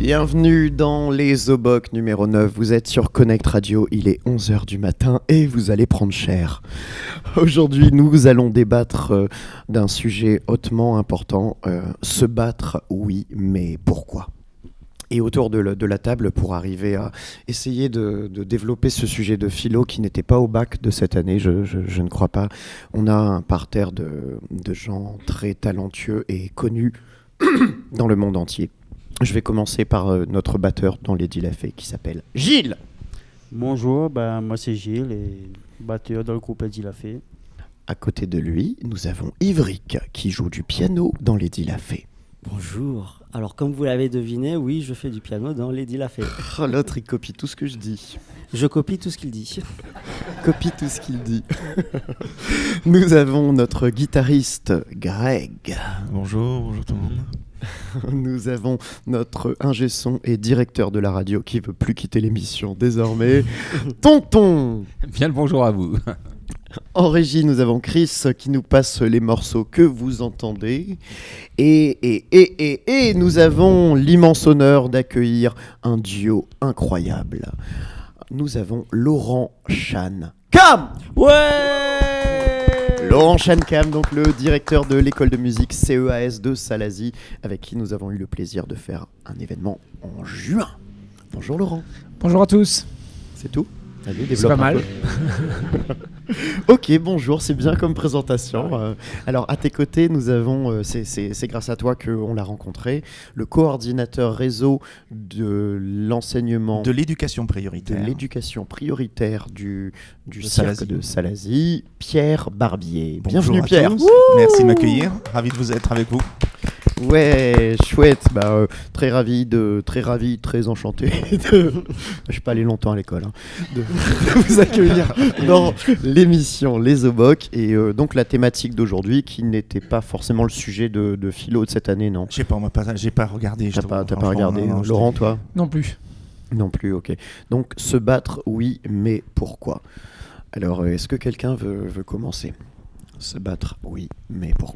Bienvenue dans les Oboc numéro 9, vous êtes sur Connect Radio, il est 11h du matin et vous allez prendre cher. Aujourd'hui nous allons débattre d'un sujet hautement important, se battre oui mais pourquoi ? Et autour de la table, pour arriver à essayer de développer ce sujet de philo qui n'était pas au bac de cette année, je ne crois pas, on a un parterre de gens très talentueux et connus dans le monde entier. Je vais commencer par notre batteur dans les Dilafé qui s'appelle Gilles. Bonjour, moi c'est Gilles et batteur dans le groupe Dilafé. À côté de lui, nous avons Ivric qui joue du piano dans les Dilafé. Bonjour. Alors comme vous l'avez deviné, oui, je fais du piano dans les Dilafé. Oh, l'autre il copie tout ce que je dis. Je copie tout ce qu'il dit. Copie tout ce qu'il dit. Nous avons notre guitariste Greg. Bonjour tout le monde. Nous avons notre ingé son et directeur de la radio qui veut plus quitter l'émission désormais, Tonton. Bien le bonjour à vous. En régie, nous avons Chris qui nous passe les morceaux que vous entendez. Et nous avons l'immense honneur d'accueillir un duo incroyable. Nous avons Laurent Chan Cam. Ouais. Laurent Chan Cam, donc le directeur de l'école de musique CEAS de Salazie, avec qui nous avons eu le plaisir de faire un événement en juin. Bonjour Laurent. Bonjour à tous. C'est tout ? Allez, c'est pas mal. Ok, bonjour, c'est bien comme présentation. Alors, à tes côtés, nous avons, c'est grâce à toi qu'on l'a rencontré, le coordinateur réseau de l'enseignement... De l'éducation prioritaire. De l'éducation prioritaire du cirque de Salazie, Pierre Barbier. Bonjour. Bienvenue Pierre. Merci de m'accueillir, ravi de vous être avec vous. Ouais, chouette, très ravi, très enchanté. Je suis pas allé longtemps à l'école, de vous accueillir dans l'émission Les Oboc et donc la thématique d'aujourd'hui qui n'était pas forcément le sujet de philo de cette année, non ? Je sais pas, moi j'ai pas regardé. T'as pas regardé, non, Laurent, toi ? Non plus. Non plus, ok. Donc se battre, oui, mais pourquoi ? Alors, est-ce que quelqu'un veut commencer ? Se battre, oui, mais pourquoi ?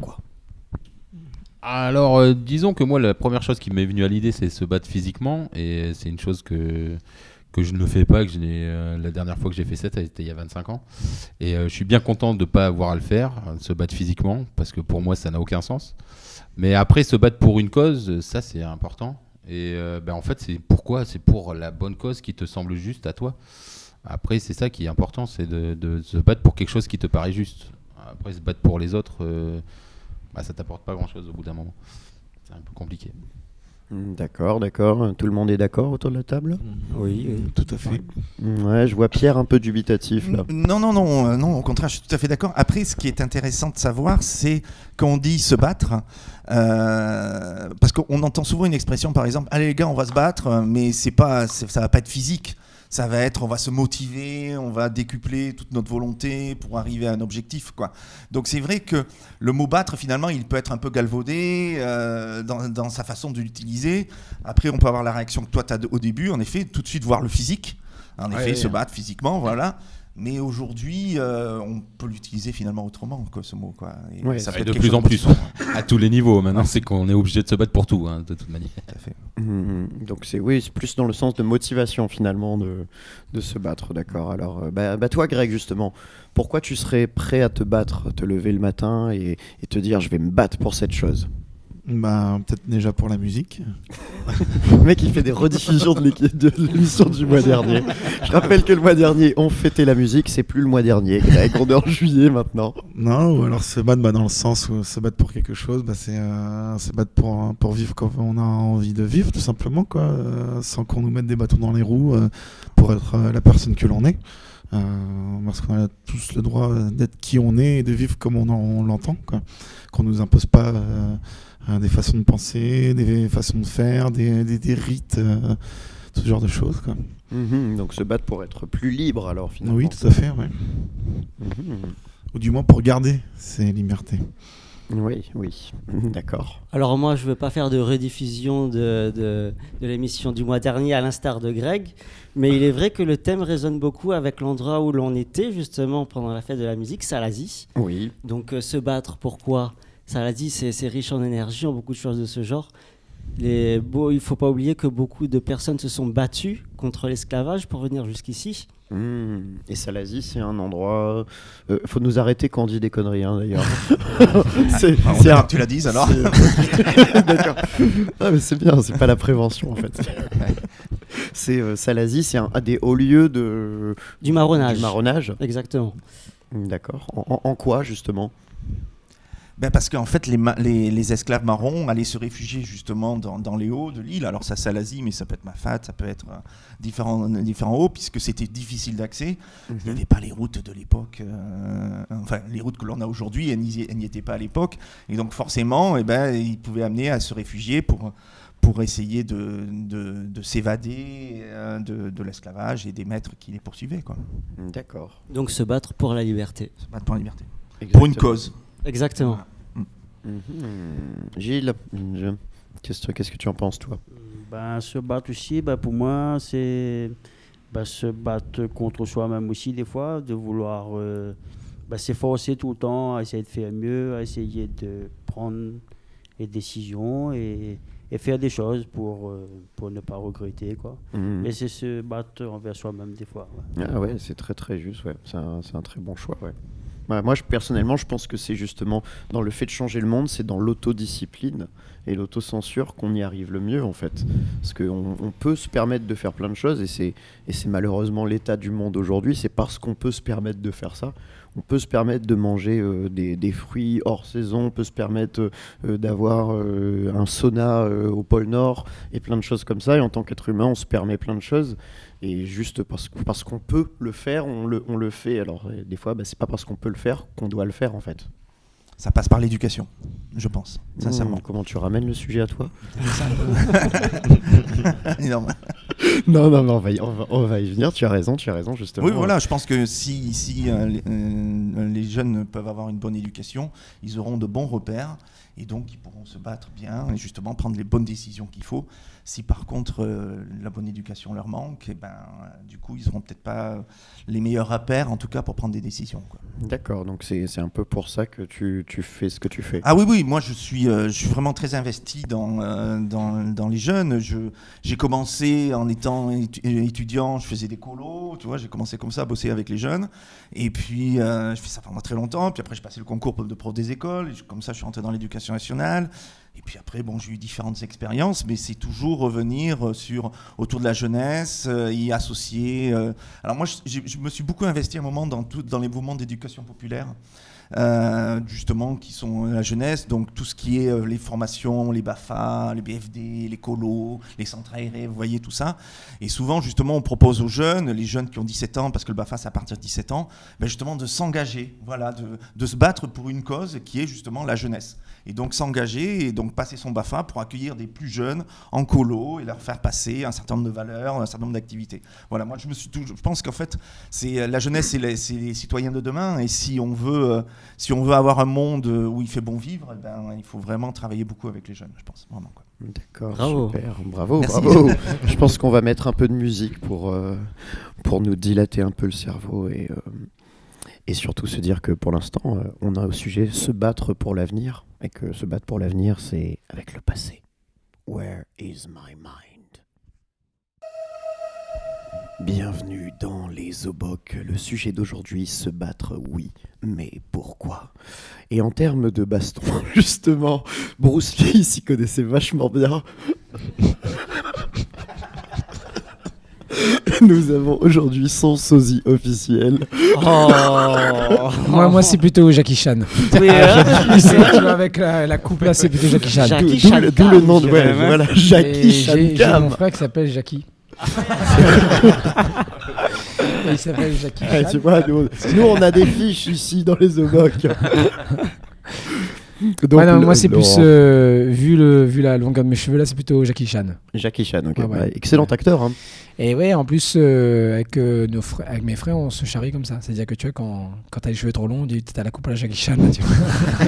Alors, disons que moi, la première chose qui m'est venue à l'idée, c'est se battre physiquement. Et c'est une chose que je ne fais pas, la dernière fois que j'ai fait ça, c'était il y a 25 ans. Et je suis bien content de ne pas avoir à le faire, se battre physiquement, parce que pour moi, ça n'a aucun sens. Mais après, se battre pour une cause, ça, c'est important. Et en fait, c'est pour la bonne cause qui te semble juste à toi. Après, c'est ça qui est important, c'est de se battre pour quelque chose qui te paraît juste. Après, se battre pour les autres... ça t'apporte pas grand chose au bout d'un moment. C'est un peu compliqué. D'accord. Tout le monde est d'accord autour de la table ? Oui, tout à fait. Ouais, je vois Pierre un peu dubitatif là. Non, au contraire, je suis tout à fait d'accord. Après, ce qui est intéressant de savoir, c'est quand on dit se battre, parce qu'on entend souvent une expression, par exemple, allez les gars, on va se battre, mais ça va pas être physique. Ça va être, on va se motiver, on va décupler toute notre volonté pour arriver à un objectif, quoi. Donc c'est vrai que le mot battre, finalement, il peut être un peu galvaudé dans sa façon de l'utiliser. Après, on peut avoir la réaction que toi, tu as au début, en effet, tout de suite voir le physique. En effet, se battre physiquement, voilà. Mais aujourd'hui, on peut l'utiliser finalement autrement, quoi, ce mot, quoi. Et ça fait de plus en plus, à tous les niveaux. Maintenant, c'est qu'on est obligé de se battre pour tout, de toute manière. Tout à fait. Donc c'est plus dans le sens de motivation finalement de se battre, d'accord. Alors, toi, Greg, justement, pourquoi tu serais prêt à te battre, te lever le matin et te dire je vais me battre pour cette chose ? Peut-être déjà pour la musique. Le mec il fait des rediffusions de l'émission du mois dernier. Je rappelle que le mois dernier on fêtait la musique, c'est plus le mois dernier, Greg, on est en juillet maintenant. Non, ou alors se battre dans le sens où se battre pour quelque chose, c'est se battre pour vivre comme on a envie de vivre, tout simplement, quoi, sans qu'on nous mette des bâtons dans les roues pour être la personne que l'on est. Parce qu'on a tous le droit d'être qui on est et de vivre comme on l'entend, quoi. Qu'on nous impose pas des façons de penser, des façons de faire, des rites, ce genre de choses, quoi. Donc se battre pour être plus libre alors finalement. Oui, tout à fait, ouais. Ou du moins pour garder ses libertés. Oui, d'accord. Alors moi, je ne veux pas faire de rediffusion de l'émission du mois dernier à l'instar de Greg, mais il est vrai que le thème résonne beaucoup avec l'endroit où l'on était justement pendant la fête de la musique, Salazie. Oui. Donc se battre, pourquoi ? Salazie, c'est riche en énergie, en beaucoup de choses de ce genre. Il ne faut pas oublier que beaucoup de personnes se sont battues contre l'esclavage pour venir jusqu'ici. Et Salazie, c'est un endroit. Faut nous arrêter quand on dit des conneries, hein, d'ailleurs. Tu l'as dit alors. D'accord. Ah, mais c'est bien, c'est pas la prévention en fait. Salazie, c'est un des hauts lieux du marronnage. Du marronnage. Exactement. D'accord. En quoi justement? Parce qu'en fait, les esclaves marrons allaient se réfugier justement dans les hauts de l'île. Alors ça, Salazie, mais ça peut être Mafat, ça peut être différents hauts, puisque c'était difficile d'accès. Il n'y avait pas les routes de l'époque, enfin les routes que l'on a aujourd'hui, elles n'y étaient pas à l'époque. Et donc forcément, ils pouvaient amener à se réfugier pour essayer de s'évader de l'esclavage et des maîtres qui les poursuivaient, quoi. D'accord. Donc se battre pour la liberté. Se battre pour la liberté. Exactement. Pour une cause. Exactement. Gilles, qu'est-ce que tu en penses, toi? Se battre aussi, pour moi, c'est se battre contre soi-même aussi, des fois, de vouloir s'efforcer tout le temps à essayer de faire mieux, à essayer de prendre des décisions et faire des choses pour ne pas regretter, quoi. Mais c'est se battre envers soi-même, des fois. Ouais. Ah ouais, c'est très très juste, ouais. C'est un très bon choix, ouais. Moi, personnellement, je pense que c'est justement dans le fait de changer le monde, c'est dans l'autodiscipline et l'autocensure qu'on y arrive le mieux, en fait. Parce qu'on peut se permettre de faire plein de choses, et c'est malheureusement l'état du monde aujourd'hui. C'est parce qu'on peut se permettre de faire ça. On peut se permettre de manger des fruits hors saison, on peut se permettre d'avoir un sauna au pôle Nord, et plein de choses comme ça. Et en tant qu'être humain, on se permet plein de choses. Et juste parce qu'on peut le faire, on le fait. Alors des fois, c'est pas parce qu'on peut le faire qu'on doit le faire, en fait. Ça passe par l'éducation, je pense, sincèrement. Comment tu ramènes le sujet à toi? Non, on va y venir. Tu as raison, justement. Oui, voilà, je pense que si les jeunes peuvent avoir une bonne éducation, ils auront de bons repères et donc ils pourront se battre bien et justement prendre les bonnes décisions qu'il faut. Si par contre la bonne éducation leur manque, du coup ils n'auront peut-être pas les meilleurs repères, en tout cas pour prendre des décisions, quoi. D'accord, donc c'est un peu pour ça que tu fais ce que tu fais. Ah oui, moi je suis vraiment très investi dans les jeunes. J'ai commencé en étant étudiant, je faisais des colos, tu vois, j'ai commencé comme ça à bosser avec les jeunes. Et puis je fais ça pendant très longtemps. Puis après j'ai passé le concours de prof des écoles. Comme ça je suis rentré dans l'éducation nationale. Et puis après, j'ai eu différentes expériences, mais c'est toujours revenir autour de la jeunesse, y associer. Alors moi, je me suis beaucoup investi à un moment dans les mouvements d'éducation populaire, justement, qui sont la jeunesse, donc tout ce qui est les formations, les BAFA, les BFD, les colos, les centres aérés, vous voyez tout ça. Et souvent, justement, on propose aux jeunes, les jeunes qui ont 17 ans, parce que le BAFA, c'est à partir de 17 ans, justement, de s'engager, voilà, de se battre pour une cause qui est justement la jeunesse. Et donc s'engager et donc passer son BAFA pour accueillir des plus jeunes en colo et leur faire passer un certain nombre de valeurs, un certain nombre d'activités. Voilà, moi je pense qu'en fait c'est la jeunesse, c'est les citoyens de demain, et si on veut avoir un monde où il fait bon vivre, il faut vraiment travailler beaucoup avec les jeunes, je pense vraiment, quoi. D'accord, bravo. super, bravo, Merci. bravo. Je pense qu'on va mettre un peu de musique pour nous dilater un peu le cerveau et surtout se dire que pour l'instant, on a au sujet se battre pour l'avenir, et que se battre pour l'avenir, c'est avec le passé. Where is my mind? Bienvenue dans les Obocs. Le sujet d'aujourd'hui, se battre, oui, mais pourquoi? Et en termes de baston, justement, Bruce Lee s'y connaissait vachement bien. Nous avons aujourd'hui son sosie officiel. Oh. Moi c'est plutôt Jackie Chan. Oui, Tu vois, avec la coupe là, c'est plutôt Jackie Chan. D'où le nom de voilà, Jackie Et j'ai Chan. mon frère qui s'appelle Jackie. Et il s'appelle Jackie Ouais, Chan. tu vois, nous on a des fiches ici dans les Obocs. Donc, Moi c'est plus vu la longueur de mes cheveux là, c'est plutôt Jackie Chan. Jackie Chan, ok. Ouais. Excellent acteur. Hein. Et ouais, en plus avec mes frères on se charrie comme ça. C'est-à-dire que tu vois quand t'as les cheveux trop longs, t'as la coupe à la Jackie Chan là, tu vois.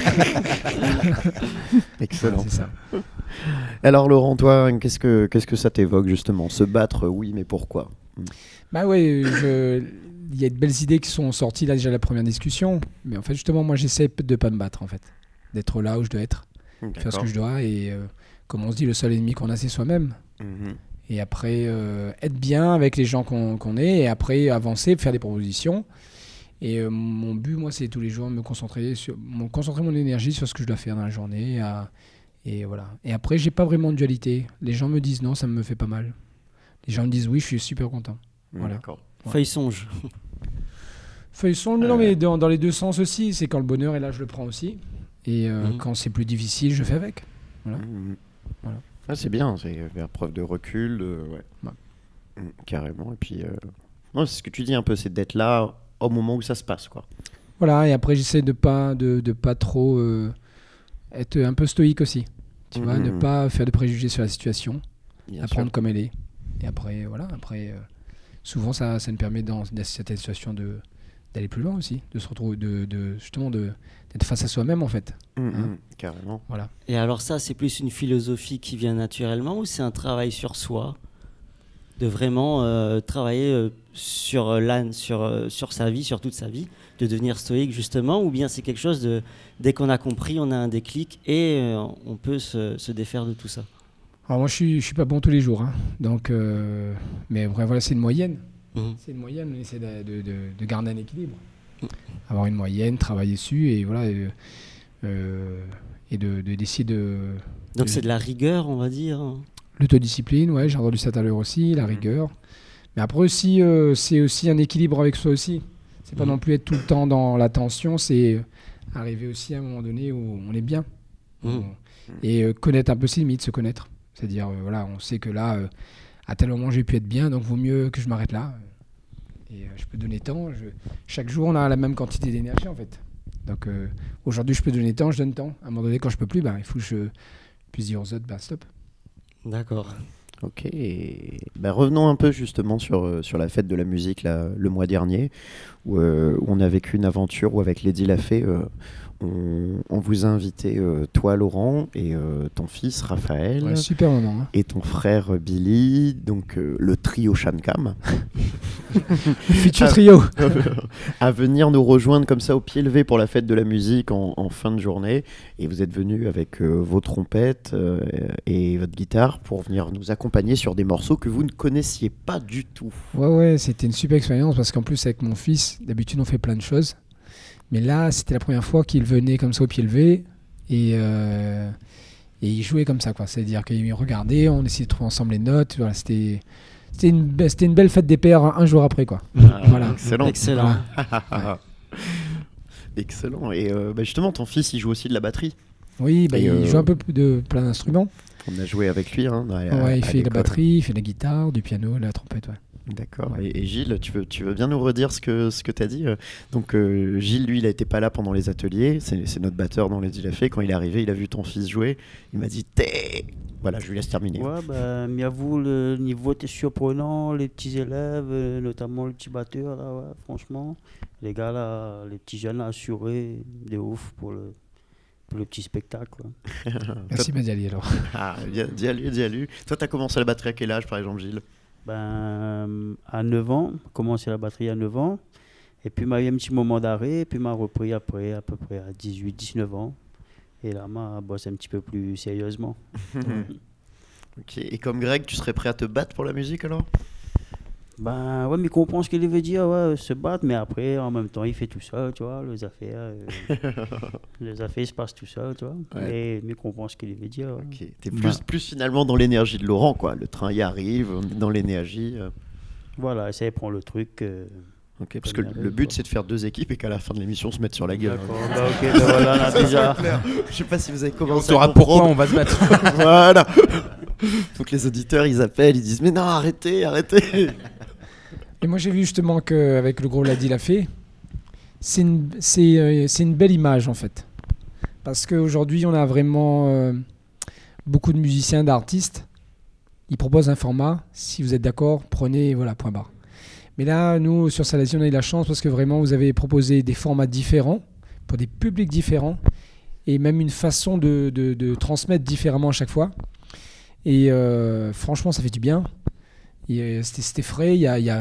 Excellent. Ouais, c'est ça. Alors Laurent, toi, qu'est-ce que ça t'évoque justement? Se battre, oui, mais pourquoi? Bah ouais, il y a de belles idées qui sont sorties là déjà la première discussion, mais en fait justement moi j'essaie de pas me battre en fait, d'être là où je dois être, faire ce que je dois, et comme on se dit, le seul ennemi qu'on a, c'est soi-même. Mhm. Et après, être bien avec les gens qu'on est, et après avancer, faire des propositions. Et mon but, moi, c'est tous les jours concentrer mon énergie sur ce que je dois faire dans la journée. Et voilà. Et après, j'ai pas vraiment de dualité. Les gens me disent non, ça me fait pas mal. Les gens me disent oui, je suis super content. Voilà. D'accord. Ouais. Feuille songe. Feuilleton, non, mais dans les deux sens aussi. C'est quand le bonheur est là, je le prends aussi. Et quand c'est plus difficile, je fais avec. Voilà. Mhm. Voilà. Ah, c'est bien, c'est faire preuve de recul, ouais. Ouais. Carrément. Et puis, non, c'est ce que tu dis un peu, c'est d'être là au moment où ça se passe, quoi. Voilà, et après, j'essaie de pas trop être un peu stoïque aussi. Tu vois, ne pas faire de préjugés sur la situation, Bien la sûr. prendre comme elle est. Et après, voilà, souvent, ça me permet dans cette situation d'aller plus loin aussi, de se retrouver, justement, d'être face à soi-même, en fait. Carrément. Voilà. Et alors ça, c'est plus une philosophie qui vient naturellement ou c'est un travail sur soi? De vraiment travailler sur sa vie, sur toute sa vie, de devenir stoïque justement, ou bien c'est quelque chose de, dès qu'on a compris, on a un déclic et on peut se défaire de tout ça? Alors moi, je suis pas bon tous les jours, hein. Donc, mais après, voilà, c'est une moyenne. Mhm. C'est une moyenne, on essaie de garder un équilibre. Avoir une moyenne, travailler dessus, et voilà, et d'essayer de... Donc c'est de la rigueur, on va dire. L'autodiscipline, ouais, j'ai entendu ça tout à l'heure aussi, la rigueur. Mais après aussi, c'est aussi un équilibre avec soi aussi. C'est pas non plus être tout le temps dans la tension, c'est arriver aussi à un moment donné où on est bien. Et connaître un peu ses limites, se connaître. C'est-à-dire, voilà, on sait que là, à tel moment, j'ai pu être bien, donc vaut mieux que je m'arrête là. Et je peux donner tant. Chaque jour, on a la même quantité d'énergie, en fait. Donc, aujourd'hui, je peux donner tant, je donne tant. À un moment donné, quand je peux plus, il faut que je puisse dire aux autres, stop. D'accord. Ok. Revenons un peu justement sur la fête de la musique là, le mois dernier, où on a vécu une aventure où avec Lady Lafay, on vous a invité, toi Laurent, et ton fils Raphaël, Ouais, super moment. Hein. et ton frère Billy, donc le trio Shankam, Futur trio. à venir nous rejoindre comme ça au pied levé pour la fête de la musique en fin de journée. Et vous êtes venus avec vos trompettes et votre guitare pour venir nous accompagner sur des morceaux que vous ne connaissiez pas du tout. Ouais, c'était une super expérience parce qu'en plus, avec mon fils, d'habitude, on fait plein de choses. Mais là, c'était la première fois qu'il venait comme ça au pied levé et il jouait comme ça, quoi. C'est-à-dire qu'il regardait, on essayait de trouver ensemble les notes. Voilà, c'était une belle fête des pères un jour après, quoi. Voilà. Excellent. Excellent. Excellent. Et justement, ton fils, il joue aussi de la batterie. Oui, il joue un peu de plein d'instruments. On a joué avec lui. Hein, il fait la batterie, il fait la guitare, du piano, la trompette, ouais. D'accord. Ouais. Et Gilles, tu veux bien nous redire ce que tu as dit? Donc Gilles, lui, il n'était pas là pendant les ateliers. C'est notre batteur dans les Lafay. Quand il est arrivé, il a vu ton fils jouer. Il m'a dit T'es... Voilà, je lui laisse terminer. Ouais, mais avoue, le niveau était surprenant. Les petits élèves, notamment le petit batteur, là, ouais, franchement. Les gars, là, les petits jeunes, là, assurés de ouf pour le petit spectacle. Quoi. Merci, Madiali, alors. Dis à lui. Toi, tu as commencé la batterie à quel âge, par exemple, Gilles? À 9 ans, commencé la batterie à 9 ans. Et puis, il y a eu un petit moment d'arrêt. Et puis, m'a repris après, à peu près à 18-19 ans. Et là, m'a bossé un petit peu plus sérieusement. Ok. Et comme Greg, tu serais prêt à te battre pour la musique, alors? Ouais, mais il comprend ce qu'il veut dire, ouais, se battre. Mais après, en même temps, il fait tout seul, tu vois, les affaires. Les affaires se passent tout seul, tu vois. Ouais. Mais il comprend ce qu'il veut dire. Ouais. Ok. T'es plus finalement dans l'énergie de Laurent, quoi. Le train y arrive, on est dans l'énergie. Voilà, ça prend le truc. Ok, parce que le but, c'est de faire 2 équipes et qu'à la fin de l'émission, on se mette sur la gueule. D'accord, ok, voilà, là, déjà. Je sais pas si vous avez On commencé saura à pourquoi comprendre. on va se battre. Voilà. Faut que les auditeurs, ils appellent, ils disent mais non, arrêtez. Et moi, j'ai vu justement qu'avec le gros Lady Lafay, c'est une belle image, en fait. Parce qu'aujourd'hui, on a vraiment beaucoup de musiciens, d'artistes. Ils proposent un format. Si vous êtes d'accord, prenez, voilà, point barre. Mais là, nous, sur Salazie, on a eu la chance parce que vraiment, vous avez proposé des formats différents pour des publics différents et même une façon de transmettre différemment à chaque fois. Et franchement, ça fait du bien. C'était frais.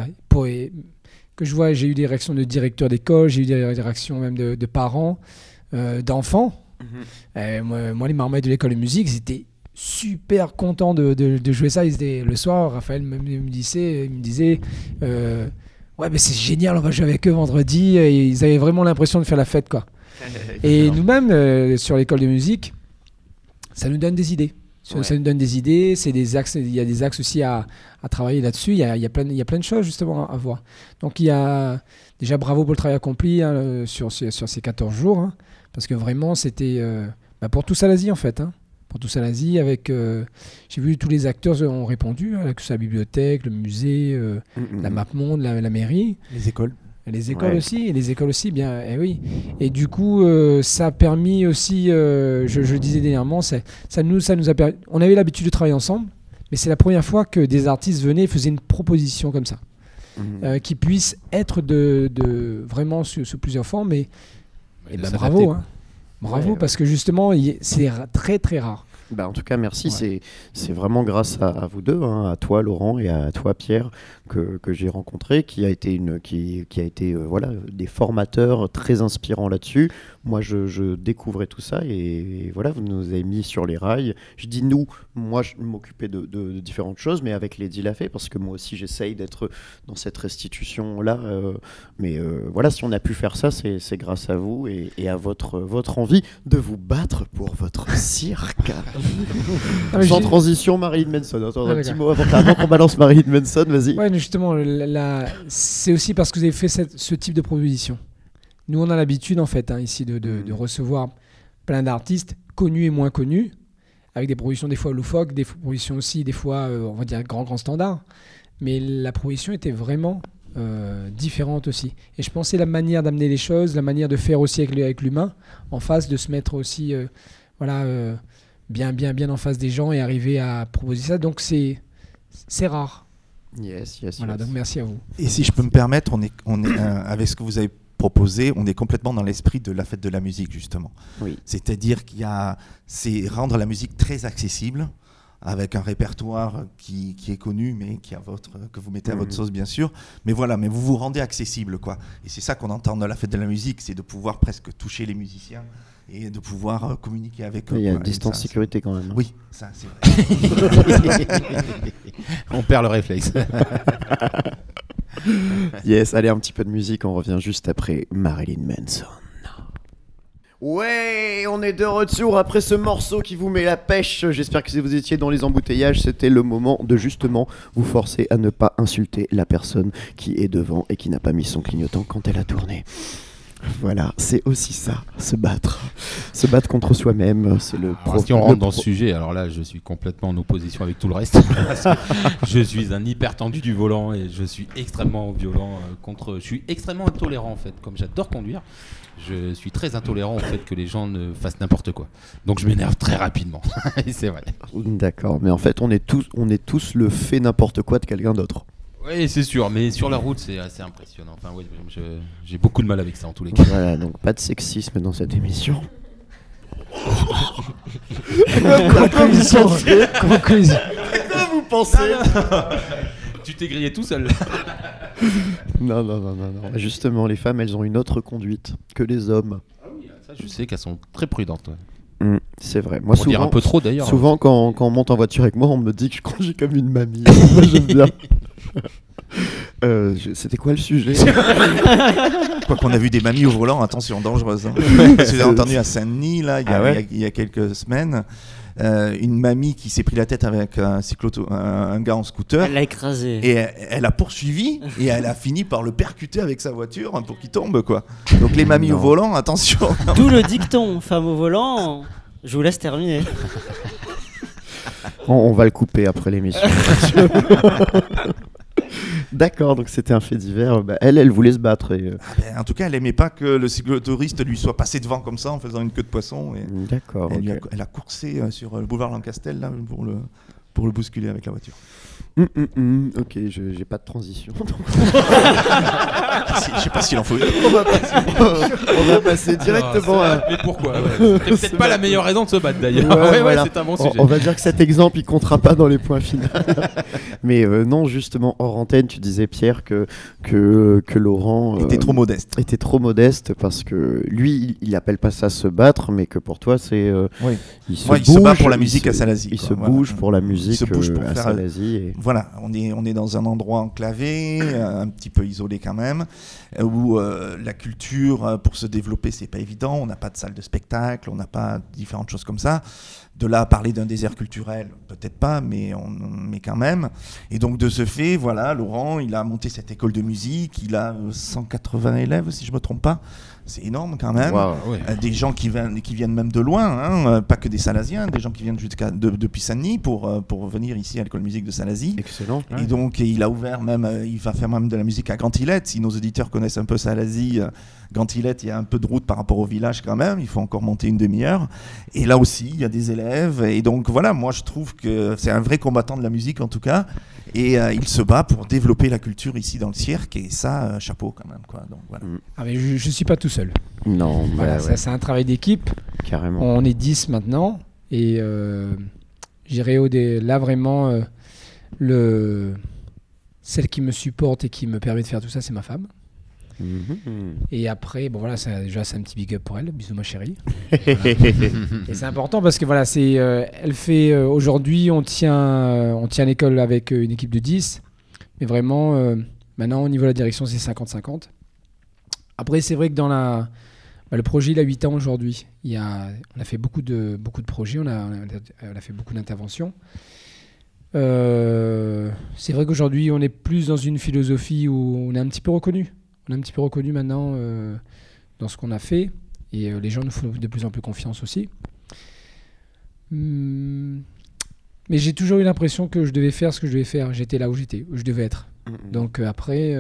Que je vois, j'ai eu des réactions de directeurs d'école, j'ai eu des réactions même de parents, d'enfants. Moi, les marmailles de l'école de musique, c'était super contents de jouer ça. Le soir, Raphaël me disait ouais, mais c'est génial, on va jouer avec eux vendredi. Et ils avaient vraiment l'impression de faire la fête, quoi. Et nous-mêmes, sur l'école de musique, ça nous donne des idées. Ça nous donne des idées, c'est des axes, il y a des axes aussi à travailler là-dessus, il y a plein de choses justement à voir. Donc il y a déjà bravo pour le travail accompli sur ces 14 jours, hein, parce que vraiment c'était pour tout Salazie en fait. Hein, pour tout Salazie, j'ai vu tous les acteurs ont répondu, que ce soit la bibliothèque, le musée, la MapMonde, la mairie. Les écoles. Les écoles aussi, bien, oui. Et du coup, ça a permis aussi, je le disais dernièrement, ça nous a permis, on avait l'habitude de travailler ensemble, mais c'est la première fois que des artistes venaient et faisaient une proposition comme ça, qui puisse être de vraiment sous plusieurs formes. Et bravo, hein. Bravo, parce que justement, c'est très très rare. En tout cas, merci. C'est vraiment grâce à vous deux, hein, à toi Laurent et à toi Pierre, que j'ai rencontré, qui a été des formateurs très inspirants là-dessus. Moi, je découvrais tout ça et voilà, vous nous avez mis sur les rails. Je dis nous, moi je m'occupais de différentes choses, mais avec Lady Lafay, parce que moi aussi j'essaye d'être dans cette restitution-là. Voilà, si on a pu faire ça, c'est grâce à vous et à votre envie de vous battre pour votre cirque. Sans transition, Marilyn Manson. Attends, un petit mot avant qu'on balance Marilyn Manson, vas-y. Ouais, justement, c'est aussi parce que vous avez fait ce type de proposition. Nous, on a l'habitude, en fait, ici, de recevoir plein d'artistes, connus et moins connus, avec des propositions des fois loufoques, des propositions aussi, des fois, on va dire, grands standards. Mais la proposition était vraiment différente aussi. Et je pensais la manière d'amener les choses, la manière de faire aussi avec l'humain, en face, de se mettre aussi, bien en face des gens et arriver à proposer ça. Donc, c'est rare. Yes. Voilà, donc merci à vous. Et si je peux me permettre, on est avec ce que vous avez proposé, on est complètement dans l'esprit de la fête de la musique, justement. Oui. C'est-à-dire c'est rendre la musique très accessible, avec un répertoire qui est connu, mais que vous mettez à votre sauce, bien sûr. Mais voilà, mais vous vous rendez accessible, quoi. Et c'est ça qu'on entend dans la fête de la musique, c'est de pouvoir presque toucher les musiciens et de pouvoir communiquer avec eux. Il y a une distance sécurité quand même. Oui, ça c'est vrai. On perd le réflexe. Yes, allez, un petit peu de musique, on revient juste après Marilyn Manson. Ouais, on est de retour après ce morceau qui vous met la pêche. J'espère que si vous étiez dans les embouteillages, c'était le moment de justement vous forcer à ne pas insulter la personne qui est devant et qui n'a pas mis son clignotant quand elle a tourné. Voilà, c'est aussi ça, se battre contre soi-même, c'est le si on rentre dans ce sujet, alors là je suis complètement en opposition avec tout le reste. Je suis un hyper tendu du volant et je suis extrêmement violent je suis extrêmement intolérant en fait, comme j'adore conduire. Je suis très intolérant au fait que les gens ne fassent n'importe quoi. Donc je m'énerve très rapidement. Et c'est vrai. D'accord, mais en fait on est tous le fait n'importe quoi de quelqu'un d'autre. Oui, c'est sûr, mais sur la route, c'est assez impressionnant. Enfin, ouais, j'ai beaucoup de mal avec ça en tous les cas. Voilà, donc pas de sexisme dans cette émission. Conclusion. Quoi vous pensez? Tu t'es grillé tout seul. Non. Justement, les femmes, elles ont une autre conduite que les hommes. Ah oui, ça, je sais qu'elles sont très prudentes. C'est vrai. Moi, souvent, dire un peu trop d'ailleurs. Souvent, quand on monte en voiture avec moi, on me dit que je conduis comme une mamie. Moi, j'aime bien. C'était quoi le sujet? Quoi qu'on a vu des mamies au volant, attention, dangereuse. Hein. J'ai entendu à Saint-Denis, là, il y a quelques semaines, une mamie qui s'est pris la tête avec un gars en scooter. Elle l'a écrasé. Et elle a poursuivi et elle a fini par le percuter avec sa voiture pour qu'il tombe, quoi. Donc les mamies au volant, attention. D'où le dicton, femme au volant, je vous laisse terminer. On va le couper après l'émission. D'accord, donc c'était un fait divers. Elle voulait se battre. En tout cas, elle aimait pas que le cyclotouriste lui soit passé devant comme ça en faisant une queue de poisson. Et d'accord. Elle a coursé sur le boulevard Lancastel là, pour le bousculer avec la voiture. Ok, j'ai pas de transition. Je sais pas s'il en faut une. On va passer directement à... Mais pourquoi C'est peut-être pas la meilleure raison de se battre d'ailleurs. Ouais, voilà. C'est un bon sujet. On va dire que cet exemple, il comptera pas dans les points finaux. Mais non, justement, hors antenne, tu disais, Pierre, que Laurent Était trop modeste. était trop modeste parce que lui, il appelle pas ça se battre, mais que pour toi, c'est... Oui. il se Ouais, il bouge, se bat pour la musique à Salazie. Il quoi, se voilà. bouge pour la musique se bouge pour à faire- Salazie. Et... Voilà, on est dans un endroit enclavé, un petit peu isolé quand même, où la culture, pour se développer, c'est pas évident. On n'a pas de salle de spectacle, on n'a pas différentes choses comme ça. De là à parler d'un désert culturel, peut-être pas, mais quand même. Et donc de ce fait, voilà, Laurent, il a monté cette école de musique, il a 180 élèves, si je me trompe pas. C'est énorme quand même. Waouh. Des gens qui viennent même de loin, hein, pas que des Salasiens, des gens qui viennent depuis Saint-Denis pour venir ici à l'école de musique de Salazie. Excellent. Et donc il a ouvert même, il va faire même de la musique à Grand-Îlette. Si nos auditeurs connaissent un peu Salazie, Grand-Îlette, il y a un peu de route par rapport au village quand même. Il faut encore monter une demi-heure. Et là aussi, il y a des élèves. Et donc voilà, moi je trouve que c'est un vrai combattant de la musique en tout cas. Et il se bat pour développer la culture ici dans le cirque. Et ça, chapeau quand même, quoi. Donc voilà. Ah, mais je suis pas tout seul. Non, Voilà, ouais, ça, c'est un travail d'équipe. carrément. On est 10 maintenant. Et j'irai là vraiment, celle qui me supporte et qui me permet de faire tout ça, c'est ma femme. Et après, bon voilà, déjà c'est un petit big up pour elle. Bisous ma chérie. Voilà. Et c'est important parce que voilà, elle fait aujourd'hui, on tient l'école avec une équipe de 10. Mais vraiment, maintenant au niveau de la direction, c'est 50-50. Après, c'est vrai que dans le projet, il a 8 ans aujourd'hui. On a fait beaucoup de projets, on a fait beaucoup d'interventions. C'est vrai qu'aujourd'hui, on est plus dans une philosophie où on est un petit peu reconnu. On est un petit peu reconnu maintenant dans ce qu'on a fait. Et les gens nous font de plus en plus confiance aussi. Mais j'ai toujours eu l'impression que je devais faire ce que je devais faire. J'étais là où je devais être. Donc après...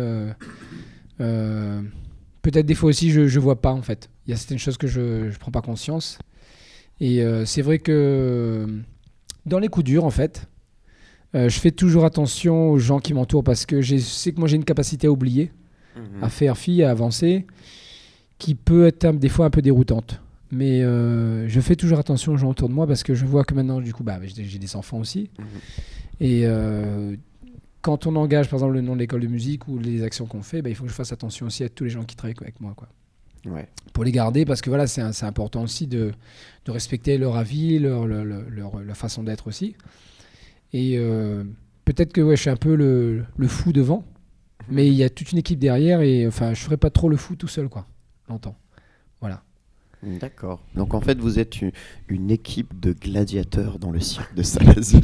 peut-être des fois aussi je vois pas en fait. Il y a certaines choses que je prends pas conscience. Et c'est vrai que dans les coups durs en fait, je fais toujours attention aux gens qui m'entourent parce que je sais que moi j'ai une capacité à oublier, à faire fi, à avancer, qui peut être des fois un peu déroutante. Mais je fais toujours attention aux gens autour de moi parce que je vois que maintenant du coup j'ai des enfants aussi. Et quand on engage par exemple le nom de l'école de musique ou les actions qu'on fait, il faut que je fasse attention aussi à tous les gens qui travaillent avec moi, quoi. Ouais. Pour les garder, parce que voilà, c'est important aussi de respecter leur avis, leur façon d'être aussi. Et peut-être que je suis un peu le fou devant, mais il y a toute une équipe derrière et enfin, je ferai pas trop le fou tout seul, quoi, longtemps. Voilà. D'accord. Donc en fait, vous êtes une équipe de gladiateurs dans le cirque de Salazie.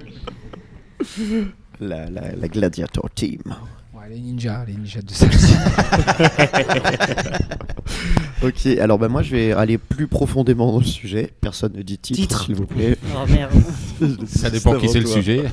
La Gladiator Team. Ouais, les ninjas de Salazie. Ok, alors moi je vais aller plus profondément dans le sujet. Personne ne dit titre. S'il vous plaît. Oh merde. Ça dépend qui c'est le sujet.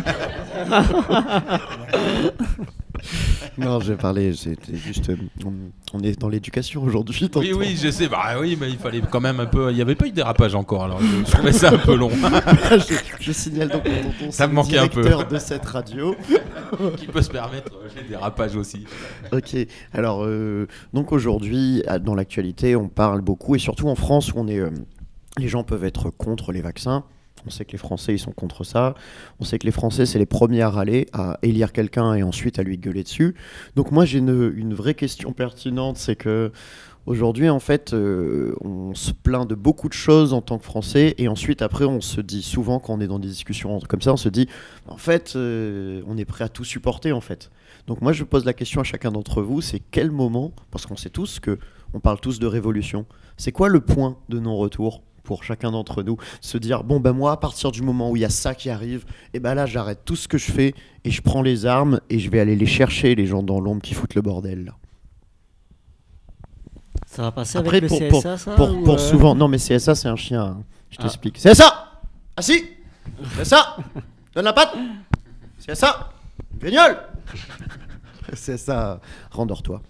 Non, je vais parler, c'était juste... On est dans l'éducation aujourd'hui. Oui, je sais. Bah oui, mais il fallait quand même un peu. Il n'y avait pas eu de dérapage encore, alors je trouvais ça un peu long. je signale donc que tonton, Ça me manquait un peu. directeur de cette radio. Qui peut se permettre les dérapages aussi. Ok, alors donc aujourd'hui, dans l'actualité, on parle beaucoup, et surtout en France où on est, les gens peuvent être contre les vaccins. On sait que les Français, ils sont contre ça. On sait que les Français, c'est les premiers à râler, à élire quelqu'un et ensuite à lui gueuler dessus. Donc moi, j'ai une vraie question pertinente, c'est que aujourd'hui, en fait, on se plaint de beaucoup de choses en tant que Français, et ensuite, après, on se dit souvent, quand on est dans des discussions comme ça, on se dit, en fait, on est prêt à tout supporter, en fait. Donc moi, je pose la question à chacun d'entre vous, c'est quel moment, parce qu'on sait tous que on parle tous de révolution, c'est quoi le point de non-retour pour chacun d'entre nous, se dire bon moi à partir du moment où il y a ça qui arrive, et là j'arrête tout ce que je fais et je prends les armes et je vais aller les chercher, les gens dans l'ombre qui foutent le bordel là. Ça va passer Après, avec le CSA, ça pour souvent, non mais CSA c'est un chien, hein. Je t'explique. CSA, assis, CSA, donne la patte, CSA, guignol, CSA, rendors-toi.